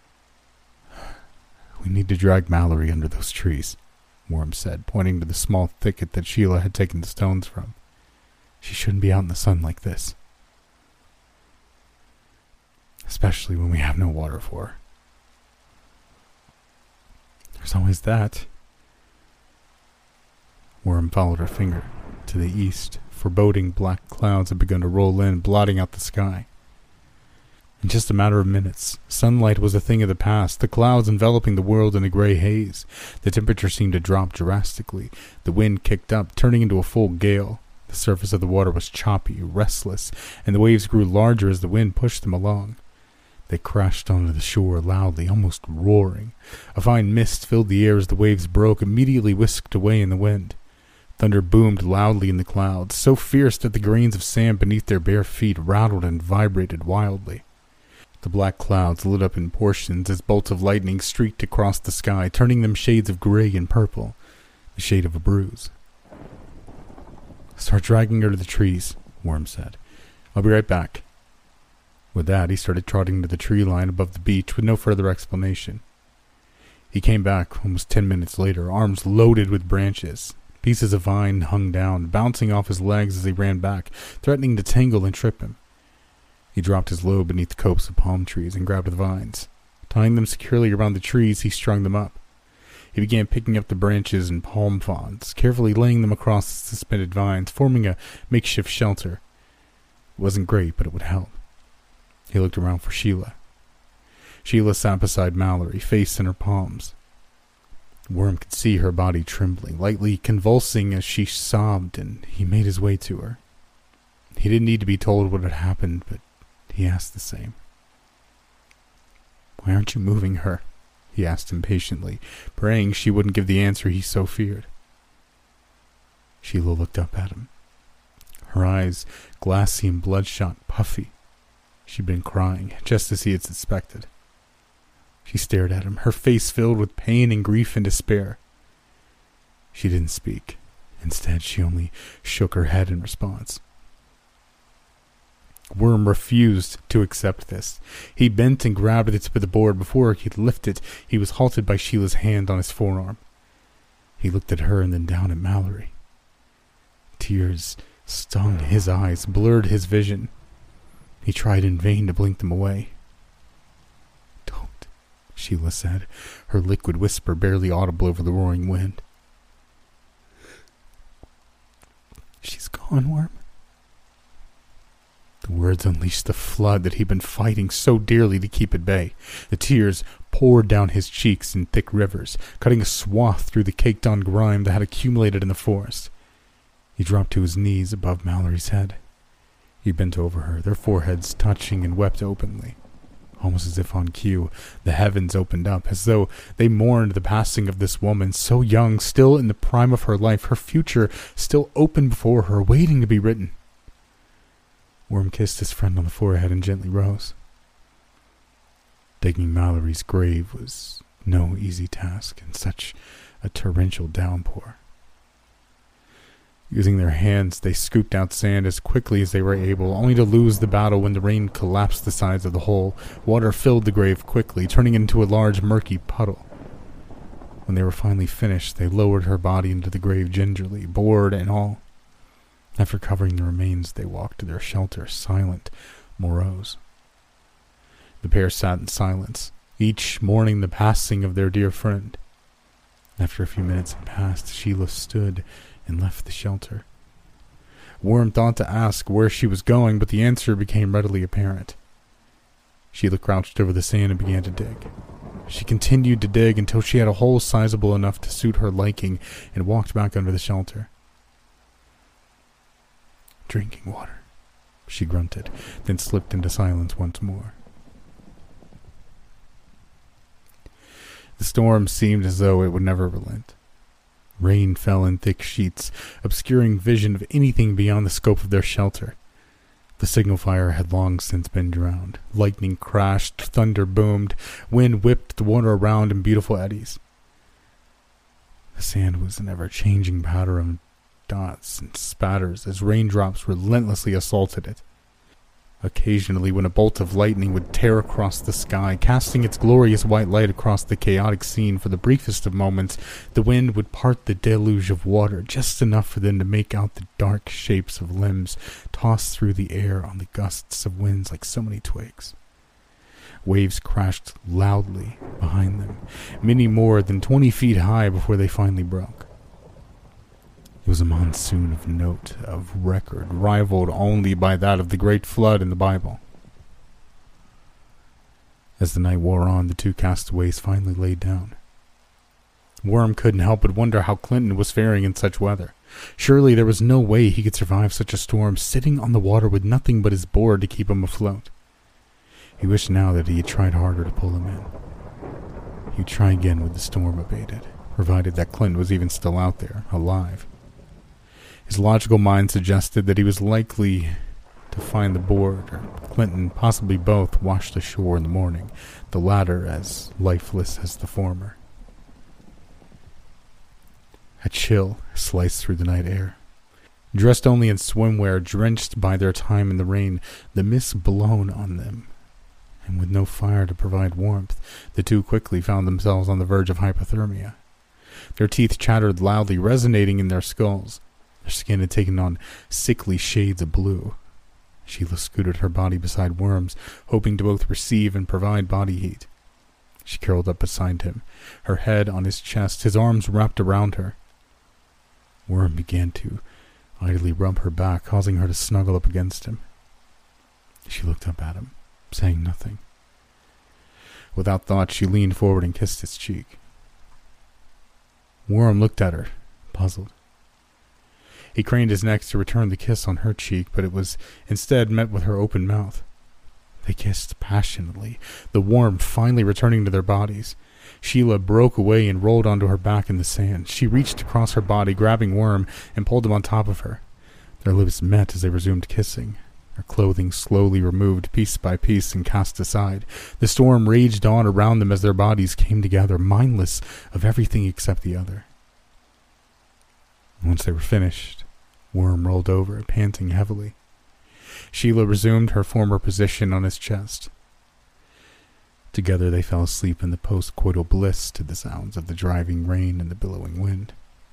"We need to drag Mallory under those trees," Worm said, pointing to the small thicket that Sheila had taken the stones from. "She shouldn't be out in the sun like this. Especially when we have no water for her." "There's always that." Worm followed her finger to the east. Foreboding black clouds had begun to roll in, blotting out the sky. In just a matter of minutes, sunlight was a thing of the past, the clouds enveloping the world in a gray haze. The temperature seemed to drop drastically. The wind kicked up, turning into a full gale. The surface of the water was choppy, restless, and the waves grew larger as the wind pushed them along. They crashed onto the shore loudly, almost roaring. A fine mist filled the air as the waves broke, immediately whisked away in the wind. Thunder boomed loudly in the clouds, so fierce that the grains of sand beneath their bare feet rattled and vibrated wildly. The black clouds lit up in portions as bolts of lightning streaked across the sky, turning them shades of gray and purple, the shade of a bruise. "Start dragging her to the trees," Worm said. "I'll be right back." With that, he started trotting to the tree line above the beach with no further explanation. He came back almost ten minutes later, arms loaded with branches. Pieces of vine hung down, bouncing off his legs as he ran back, threatening to tangle and trip him. He dropped his load beneath the copse of palm trees and grabbed the vines. Tying them securely around the trees, he strung them up. He began picking up the branches and palm fronds, carefully laying them across the suspended vines, forming a makeshift shelter. It wasn't great, but it would help. He looked around for Sheila. Sheila sat beside Mallory, face in her palms. Worm could see her body trembling, lightly convulsing as she sobbed, and he made his way to her. He didn't need to be told what had happened, but he asked the same. "Why aren't you moving her?" he asked impatiently, praying she wouldn't give the answer he so feared. Sheila looked up at him. Her eyes, glassy and bloodshot, puffy. She'd been crying, just as he had suspected. She stared at him, her face filled with pain and grief and despair. She didn't speak. Instead, she only shook her head in response. Worm refused to accept this. He bent and grabbed the tip of the board. Before he could lift it, he was halted by Sheila's hand on his forearm. He looked at her and then down at Mallory. Tears stung his eyes, blurred his vision. He tried in vain to blink them away. "Don't," Sheila said, her liquid whisper barely audible over the roaring wind. "She's gone, Worm." The words unleashed the flood that he'd been fighting so dearly to keep at bay. The tears poured down his cheeks in thick rivers, cutting a swath through the caked-on grime that had accumulated in the forest. He dropped to his knees above Mallory's head. He bent over her, their foreheads touching, and wept openly. Almost as if on cue, the heavens opened up, as though they mourned the passing of this woman, so young, still in the prime of her life, her future still open before her, waiting to be written. Worm kissed his friend on the forehead and gently rose. Digging Mallory's grave was no easy task in such a torrential downpour. Using their hands, they scooped out sand as quickly as they were able, only to lose the battle when the rain collapsed the sides of the hole. Water filled the grave quickly, turning it into a large murky puddle. When they were finally finished, they lowered her body into the grave gingerly, board and all. After covering the remains, they walked to their shelter, silent, morose. The pair sat in silence, each mourning the passing of their dear friend. After a few minutes had passed, Sheila stood and left the shelter. Worm thought to ask where she was going, but the answer became readily apparent. Sheila crouched over the sand and began to dig. She continued to dig until she had a hole sizable enough to suit her liking and walked back under the shelter. "Drinking water," she grunted, then slipped into silence once more. The storm seemed as though it would never relent. Rain fell in thick sheets, obscuring vision of anything beyond the scope of their shelter. The signal fire had long since been drowned. Lightning crashed, thunder boomed, wind whipped the water around in beautiful eddies. The sand was an ever-changing patter of dots and spatters as raindrops relentlessly assaulted it. Occasionally, when a bolt of lightning would tear across the sky, casting its glorious white light across the chaotic scene for the briefest of moments, the wind would part the deluge of water just enough for them to make out the dark shapes of limbs tossed through the air on the gusts of winds like so many twigs. Waves crashed loudly behind them, many more than twenty feet high before they finally broke. It was a monsoon of note, of record, rivaled only by that of the Great Flood in the Bible. As the night wore on, the two castaways finally laid down. Worm couldn't help but wonder how Clinton was faring in such weather. Surely there was no way he could survive such a storm, sitting on the water with nothing but his board to keep him afloat. He wished now that he had tried harder to pull him in. He'd try again when the storm abated, provided that Clinton was even still out there, alive. His logical mind suggested that he was likely to find the board, or Clinton, possibly both, washed ashore in the morning, the latter as lifeless as the former. A chill sliced through the night air. Dressed only in swimwear, drenched by their time in the rain, the mist blown on them, and with no fire to provide warmth, the two quickly found themselves on the verge of hypothermia. Their teeth chattered loudly, resonating in their skulls. Their skin had taken on sickly shades of blue. Sheila scooted her body beside Worm's, hoping to both receive and provide body heat. She curled up beside him, her head on his chest, his arms wrapped around her. Worm began to idly rub her back, causing her to snuggle up against him. She looked up at him, saying nothing. Without thought, she leaned forward and kissed his cheek. Worm looked at her, puzzled. He craned his neck to return the kiss on her cheek, but it was instead met with her open mouth. They kissed passionately, the warmth finally returning to their bodies. Sheila broke away and rolled onto her back in the sand. She reached across her body, grabbing Worm, and pulled him on top of her. Their lips met as they resumed kissing. Her clothing slowly removed piece by piece and cast aside. The storm raged on around them as their bodies came together, mindless of everything except the other. Once they were finished, Worm rolled over, panting heavily. Sheila resumed her former position on his chest. Together they fell asleep in the post-coital bliss to the sounds of the driving rain and the billowing wind.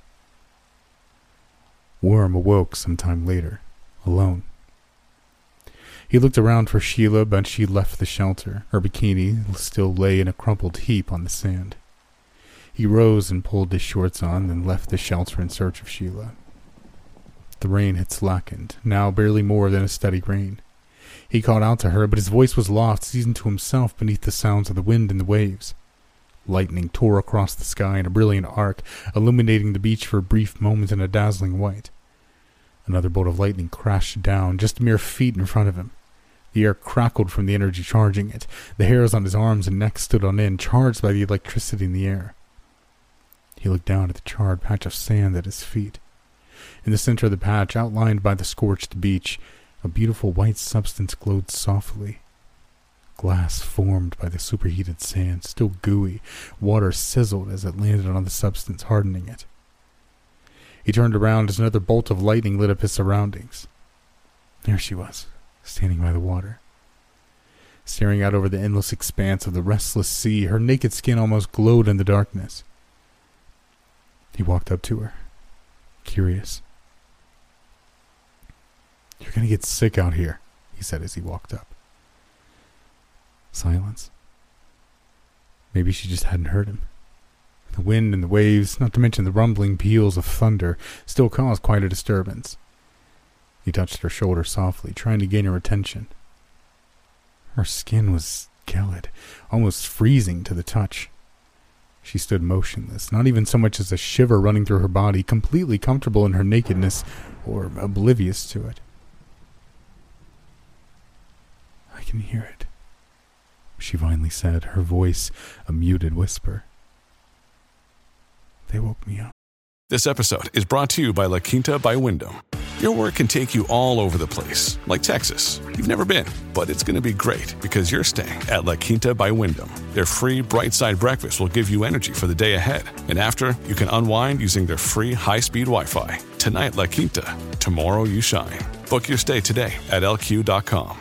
Worm awoke some time later, alone. He looked around for Sheila, but she left the shelter. Her bikini still lay in a crumpled heap on the sand. He rose and pulled his shorts on, then left the shelter in search of Sheila. The rain had slackened, now barely more than a steady rain. He called out to her, but his voice was lost, seasoned to himself beneath the sounds of the wind and the waves. Lightning tore across the sky in a brilliant arc, illuminating the beach for a brief moment in a dazzling white. Another bolt of lightning crashed down, just mere feet in front of him. The air crackled from the energy charging it. The hairs on his arms and neck stood on end, charged by the electricity in the air. He looked down at the charred patch of sand at his feet. In the center of the patch, outlined by the scorched beach, a beautiful white substance glowed softly. Glass formed by the superheated sand, still gooey. Water sizzled as it landed on the substance, hardening it. He turned around as another bolt of lightning lit up his surroundings. There she was, standing by the water. Staring out over the endless expanse of the restless sea, her naked skin almost glowed in the darkness. He walked up to her, curious. "You're going to get sick out here," he said as he walked up. Silence. Maybe she just hadn't heard him. The wind and the waves, not to mention the rumbling peals of thunder, still caused quite a disturbance. He touched her shoulder softly, trying to gain her attention. Her skin was gelid, almost freezing to the touch. She stood motionless, not even so much as a shiver running through her body, completely comfortable in her nakedness, or oblivious to it. "I can hear it," she finally said, her voice a muted whisper. "They woke me up." This episode is brought to you by La Quinta by Wyndham. Your work can take you all over the place, like Texas. You've never been, but it's going to be great because you're staying at La Quinta by Wyndham. Their free Bright Side breakfast will give you energy for the day ahead. And after, you can unwind using their free high-speed Wi-Fi. Tonight, La Quinta. Tomorrow, you shine. Book your stay today at L Q dot com.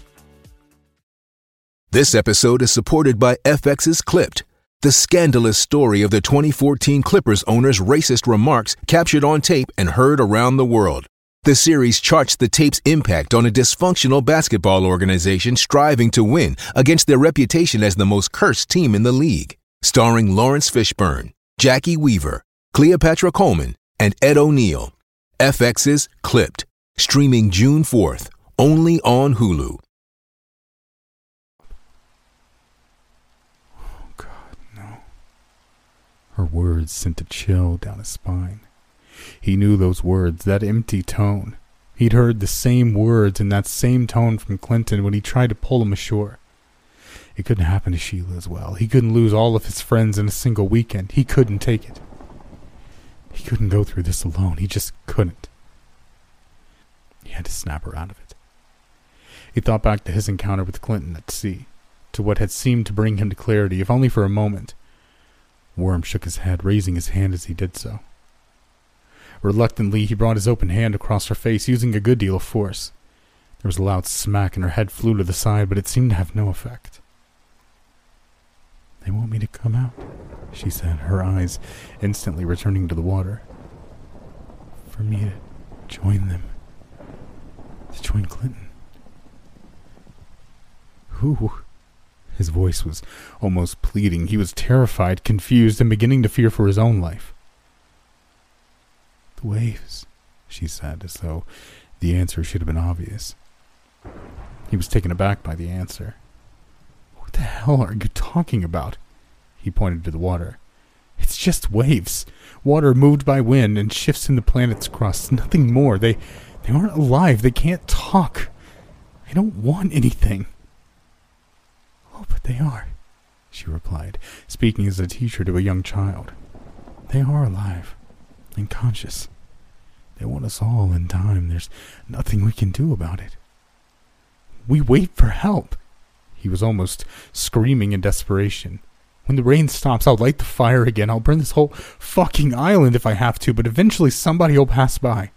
This episode is supported by F X's Clipped, the scandalous story of the twenty fourteen Clippers owner's racist remarks captured on tape and heard around the world. The series charts the tape's impact on a dysfunctional basketball organization striving to win against their reputation as the most cursed team in the league. Starring Lawrence Fishburne, Jackie Weaver, Cleopatra Coleman, and Ed O'Neill. F X's Clipped, streaming June fourth, only on Hulu. Oh, God, no. Her words sent a chill down his spine. He knew those words, that empty tone. He'd heard the same words in that same tone from Clinton when he tried to pull him ashore. It couldn't happen to Sheila as well. He couldn't lose all of his friends in a single weekend. He couldn't take it. He couldn't go through this alone. He just couldn't. He had to snap her out of it. He thought back to his encounter with Clinton at sea, to what had seemed to bring him to clarity, if only for a moment. Worm shook his head, raising his hand as he did so. Reluctantly, he brought his open hand across her face, using a good deal of force. There was a loud smack, and her head flew to the side, but it seemed to have no effect. "They want me to come out," she said, her eyes instantly returning to the water. "For me to join them. To join Clinton." Who? His voice was almost pleading. He was terrified, confused, and beginning to fear for his own life. "The waves," she said, as though the answer should have been obvious. He was taken aback by the answer. "What the hell are you talking about?" He pointed to the water. "It's just waves. Water moved by wind and shifts in the planet's crust. Nothing more. They, they aren't alive. They can't talk. I don't want anything." "Oh, but they are," she replied, speaking as a teacher to a young child. "They are alive. And conscious. They want us all in time. There's nothing we can do about it. We wait for help." He was almost screaming in desperation. "When the rain stops, I'll light the fire again. I'll burn this whole fucking island if I have to, but eventually somebody will pass by."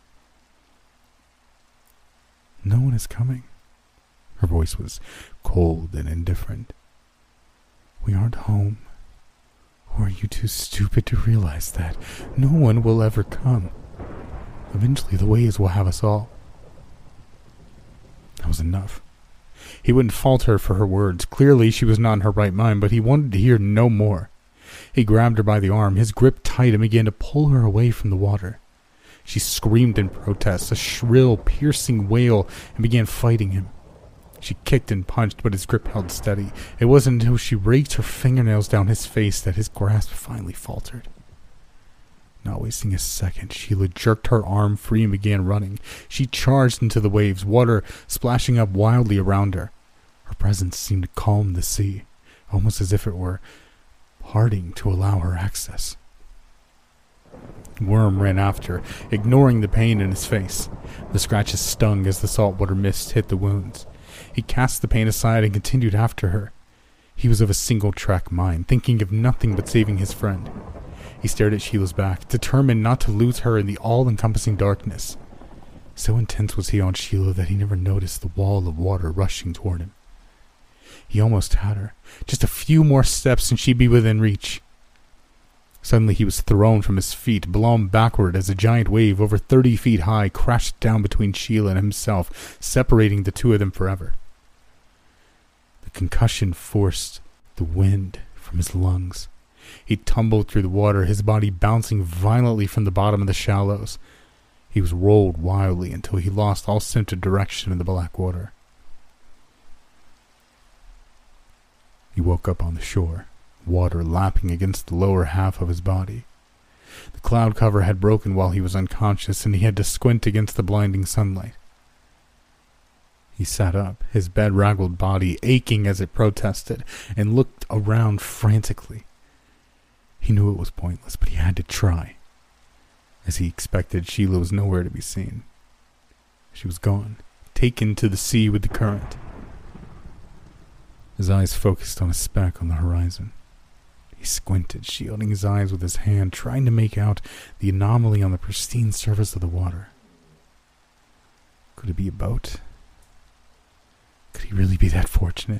"No one is coming." Her voice was cold and indifferent. "We aren't home. Or are you too stupid to realize that? No one will ever come. Eventually the waves will have us all." That was enough. He wouldn't fault her for her words. Clearly she was not in her right mind, but he wanted to hear no more. He grabbed her by the arm, his grip tight, and began to pull her away from the water. She screamed in protest, a shrill, piercing wail, and began fighting him. She kicked and punched, but his grip held steady. It wasn't until she raked her fingernails down his face that his grasp finally faltered. Not wasting a second, Sheila jerked her arm free and began running. She charged into the waves, water splashing up wildly around her. Her presence seemed to calm the sea, almost as if it were parting to allow her access. Worm ran after, ignoring the pain in his face. The scratches stung as the saltwater mist hit the wounds. He cast the pain aside and continued after her. He was of a single-track mind, thinking of nothing but saving his friend. He stared at Sheila's back, determined not to lose her in the all-encompassing darkness. So intense was he on Sheila that he never noticed the wall of water rushing toward him. He almost had her. Just a few more steps and she'd be within reach. Suddenly he was thrown from his feet, blown backward as a giant wave over thirty feet high crashed down between Sheila and himself, separating the two of them forever. The concussion forced the wind from his lungs. He tumbled through the water, his body bouncing violently from the bottom of the shallows. He was rolled wildly until he lost all sense of direction in the black water. He woke up on the shore, water lapping against the lower half of his body. The cloud cover had broken while he was unconscious, and he had to squint against the blinding sunlight. He sat up, his bedraggled body aching as it protested, and looked around frantically. He knew it was pointless, but he had to try. As he expected, Sheila was nowhere to be seen. She was gone, taken to the sea with the current. His eyes focused on a speck on the horizon. He squinted, shielding his eyes with his hand, trying to make out the anomaly on the pristine surface of the water. Could it be a boat? Could he really be that fortunate?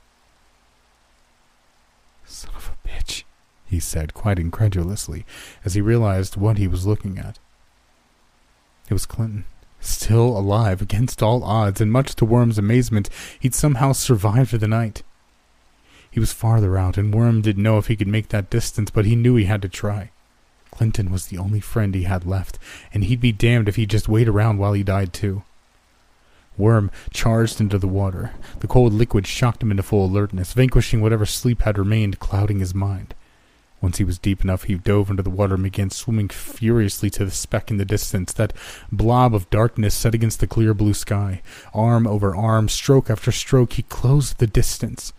Son of a bitch, he said quite incredulously as he realized what he was looking at. It was Clinton, still alive against all odds, and much to Worm's amazement, he'd somehow survived the night. He was farther out, and Worm didn't know if he could make that distance, but he knew he had to try. Clinton was the only friend he had left, and he'd be damned if he'd just wait around while he died too. Worm charged into the water. The cold liquid shocked him into full alertness, vanquishing whatever sleep had remained, clouding his mind. Once he was deep enough, he dove into the water and began swimming furiously to the speck in the distance, that blob of darkness set against the clear blue sky. Arm over arm, stroke after stroke, he closed the distance.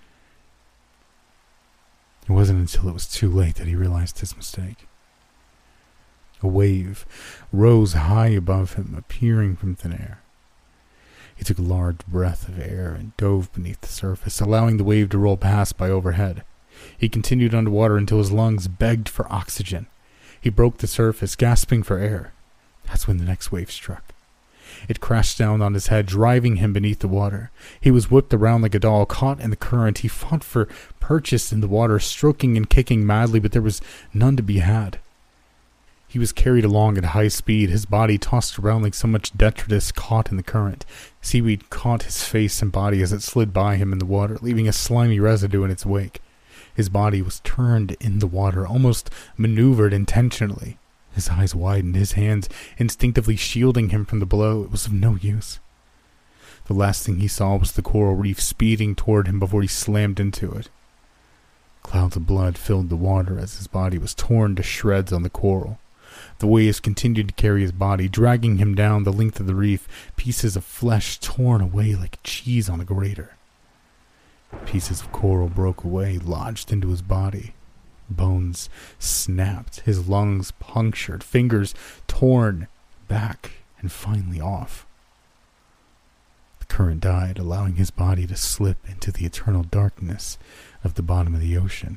It wasn't until it was too late that he realized his mistake. A wave rose high above him, appearing from thin air. He took a large breath of air and dove beneath the surface, allowing the wave to roll past by overhead. He continued underwater until his lungs begged for oxygen. He broke the surface, gasping for air. That's when the next wave struck. It crashed down on his head, driving him beneath the water. He was whipped around like a doll, caught in the current. He fought for purchase in the water, stroking and kicking madly, but there was none to be had. He was carried along at high speed, his body tossed around like so much detritus caught in the current. Seaweed caught his face and body as it slid by him in the water, leaving a slimy residue in its wake. His body was turned in the water, almost maneuvered intentionally. His eyes widened, his hands instinctively shielding him from the blow. It was of no use. The last thing he saw was the coral reef speeding toward him before he slammed into it. Clouds of blood filled the water as his body was torn to shreds on the coral. The waves continued to carry his body, dragging him down the length of the reef, pieces of flesh torn away like cheese on a grater. Pieces of coral broke away, lodged into his body. Bones snapped, his lungs punctured, fingers torn back and finally off. The current died, allowing his body to slip into the eternal darkness of the bottom of the ocean.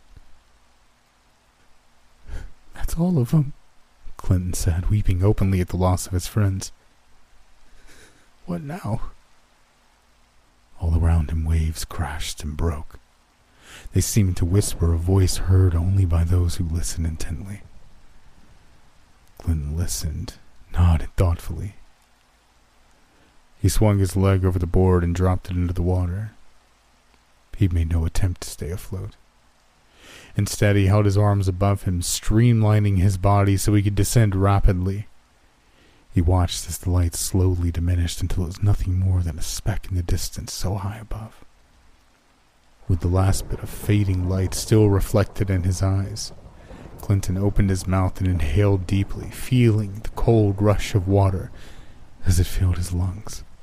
That's all of them, Clinton said, weeping openly at the loss of his friends. What now? All around him waves crashed and broke. They seemed to whisper, a voice heard only by those who listen intently. Clinton listened, nodded thoughtfully. He swung his leg over the board and dropped it into the water. He made no attempt to stay afloat. Instead, he held his arms above him, streamlining his body so he could descend rapidly. He watched as the light slowly diminished until it was nothing more than a speck in the distance so high above. With the last bit of fading light still reflected in his eyes, Clinton opened his mouth and inhaled deeply, feeling the cold rush of water as it filled his lungs.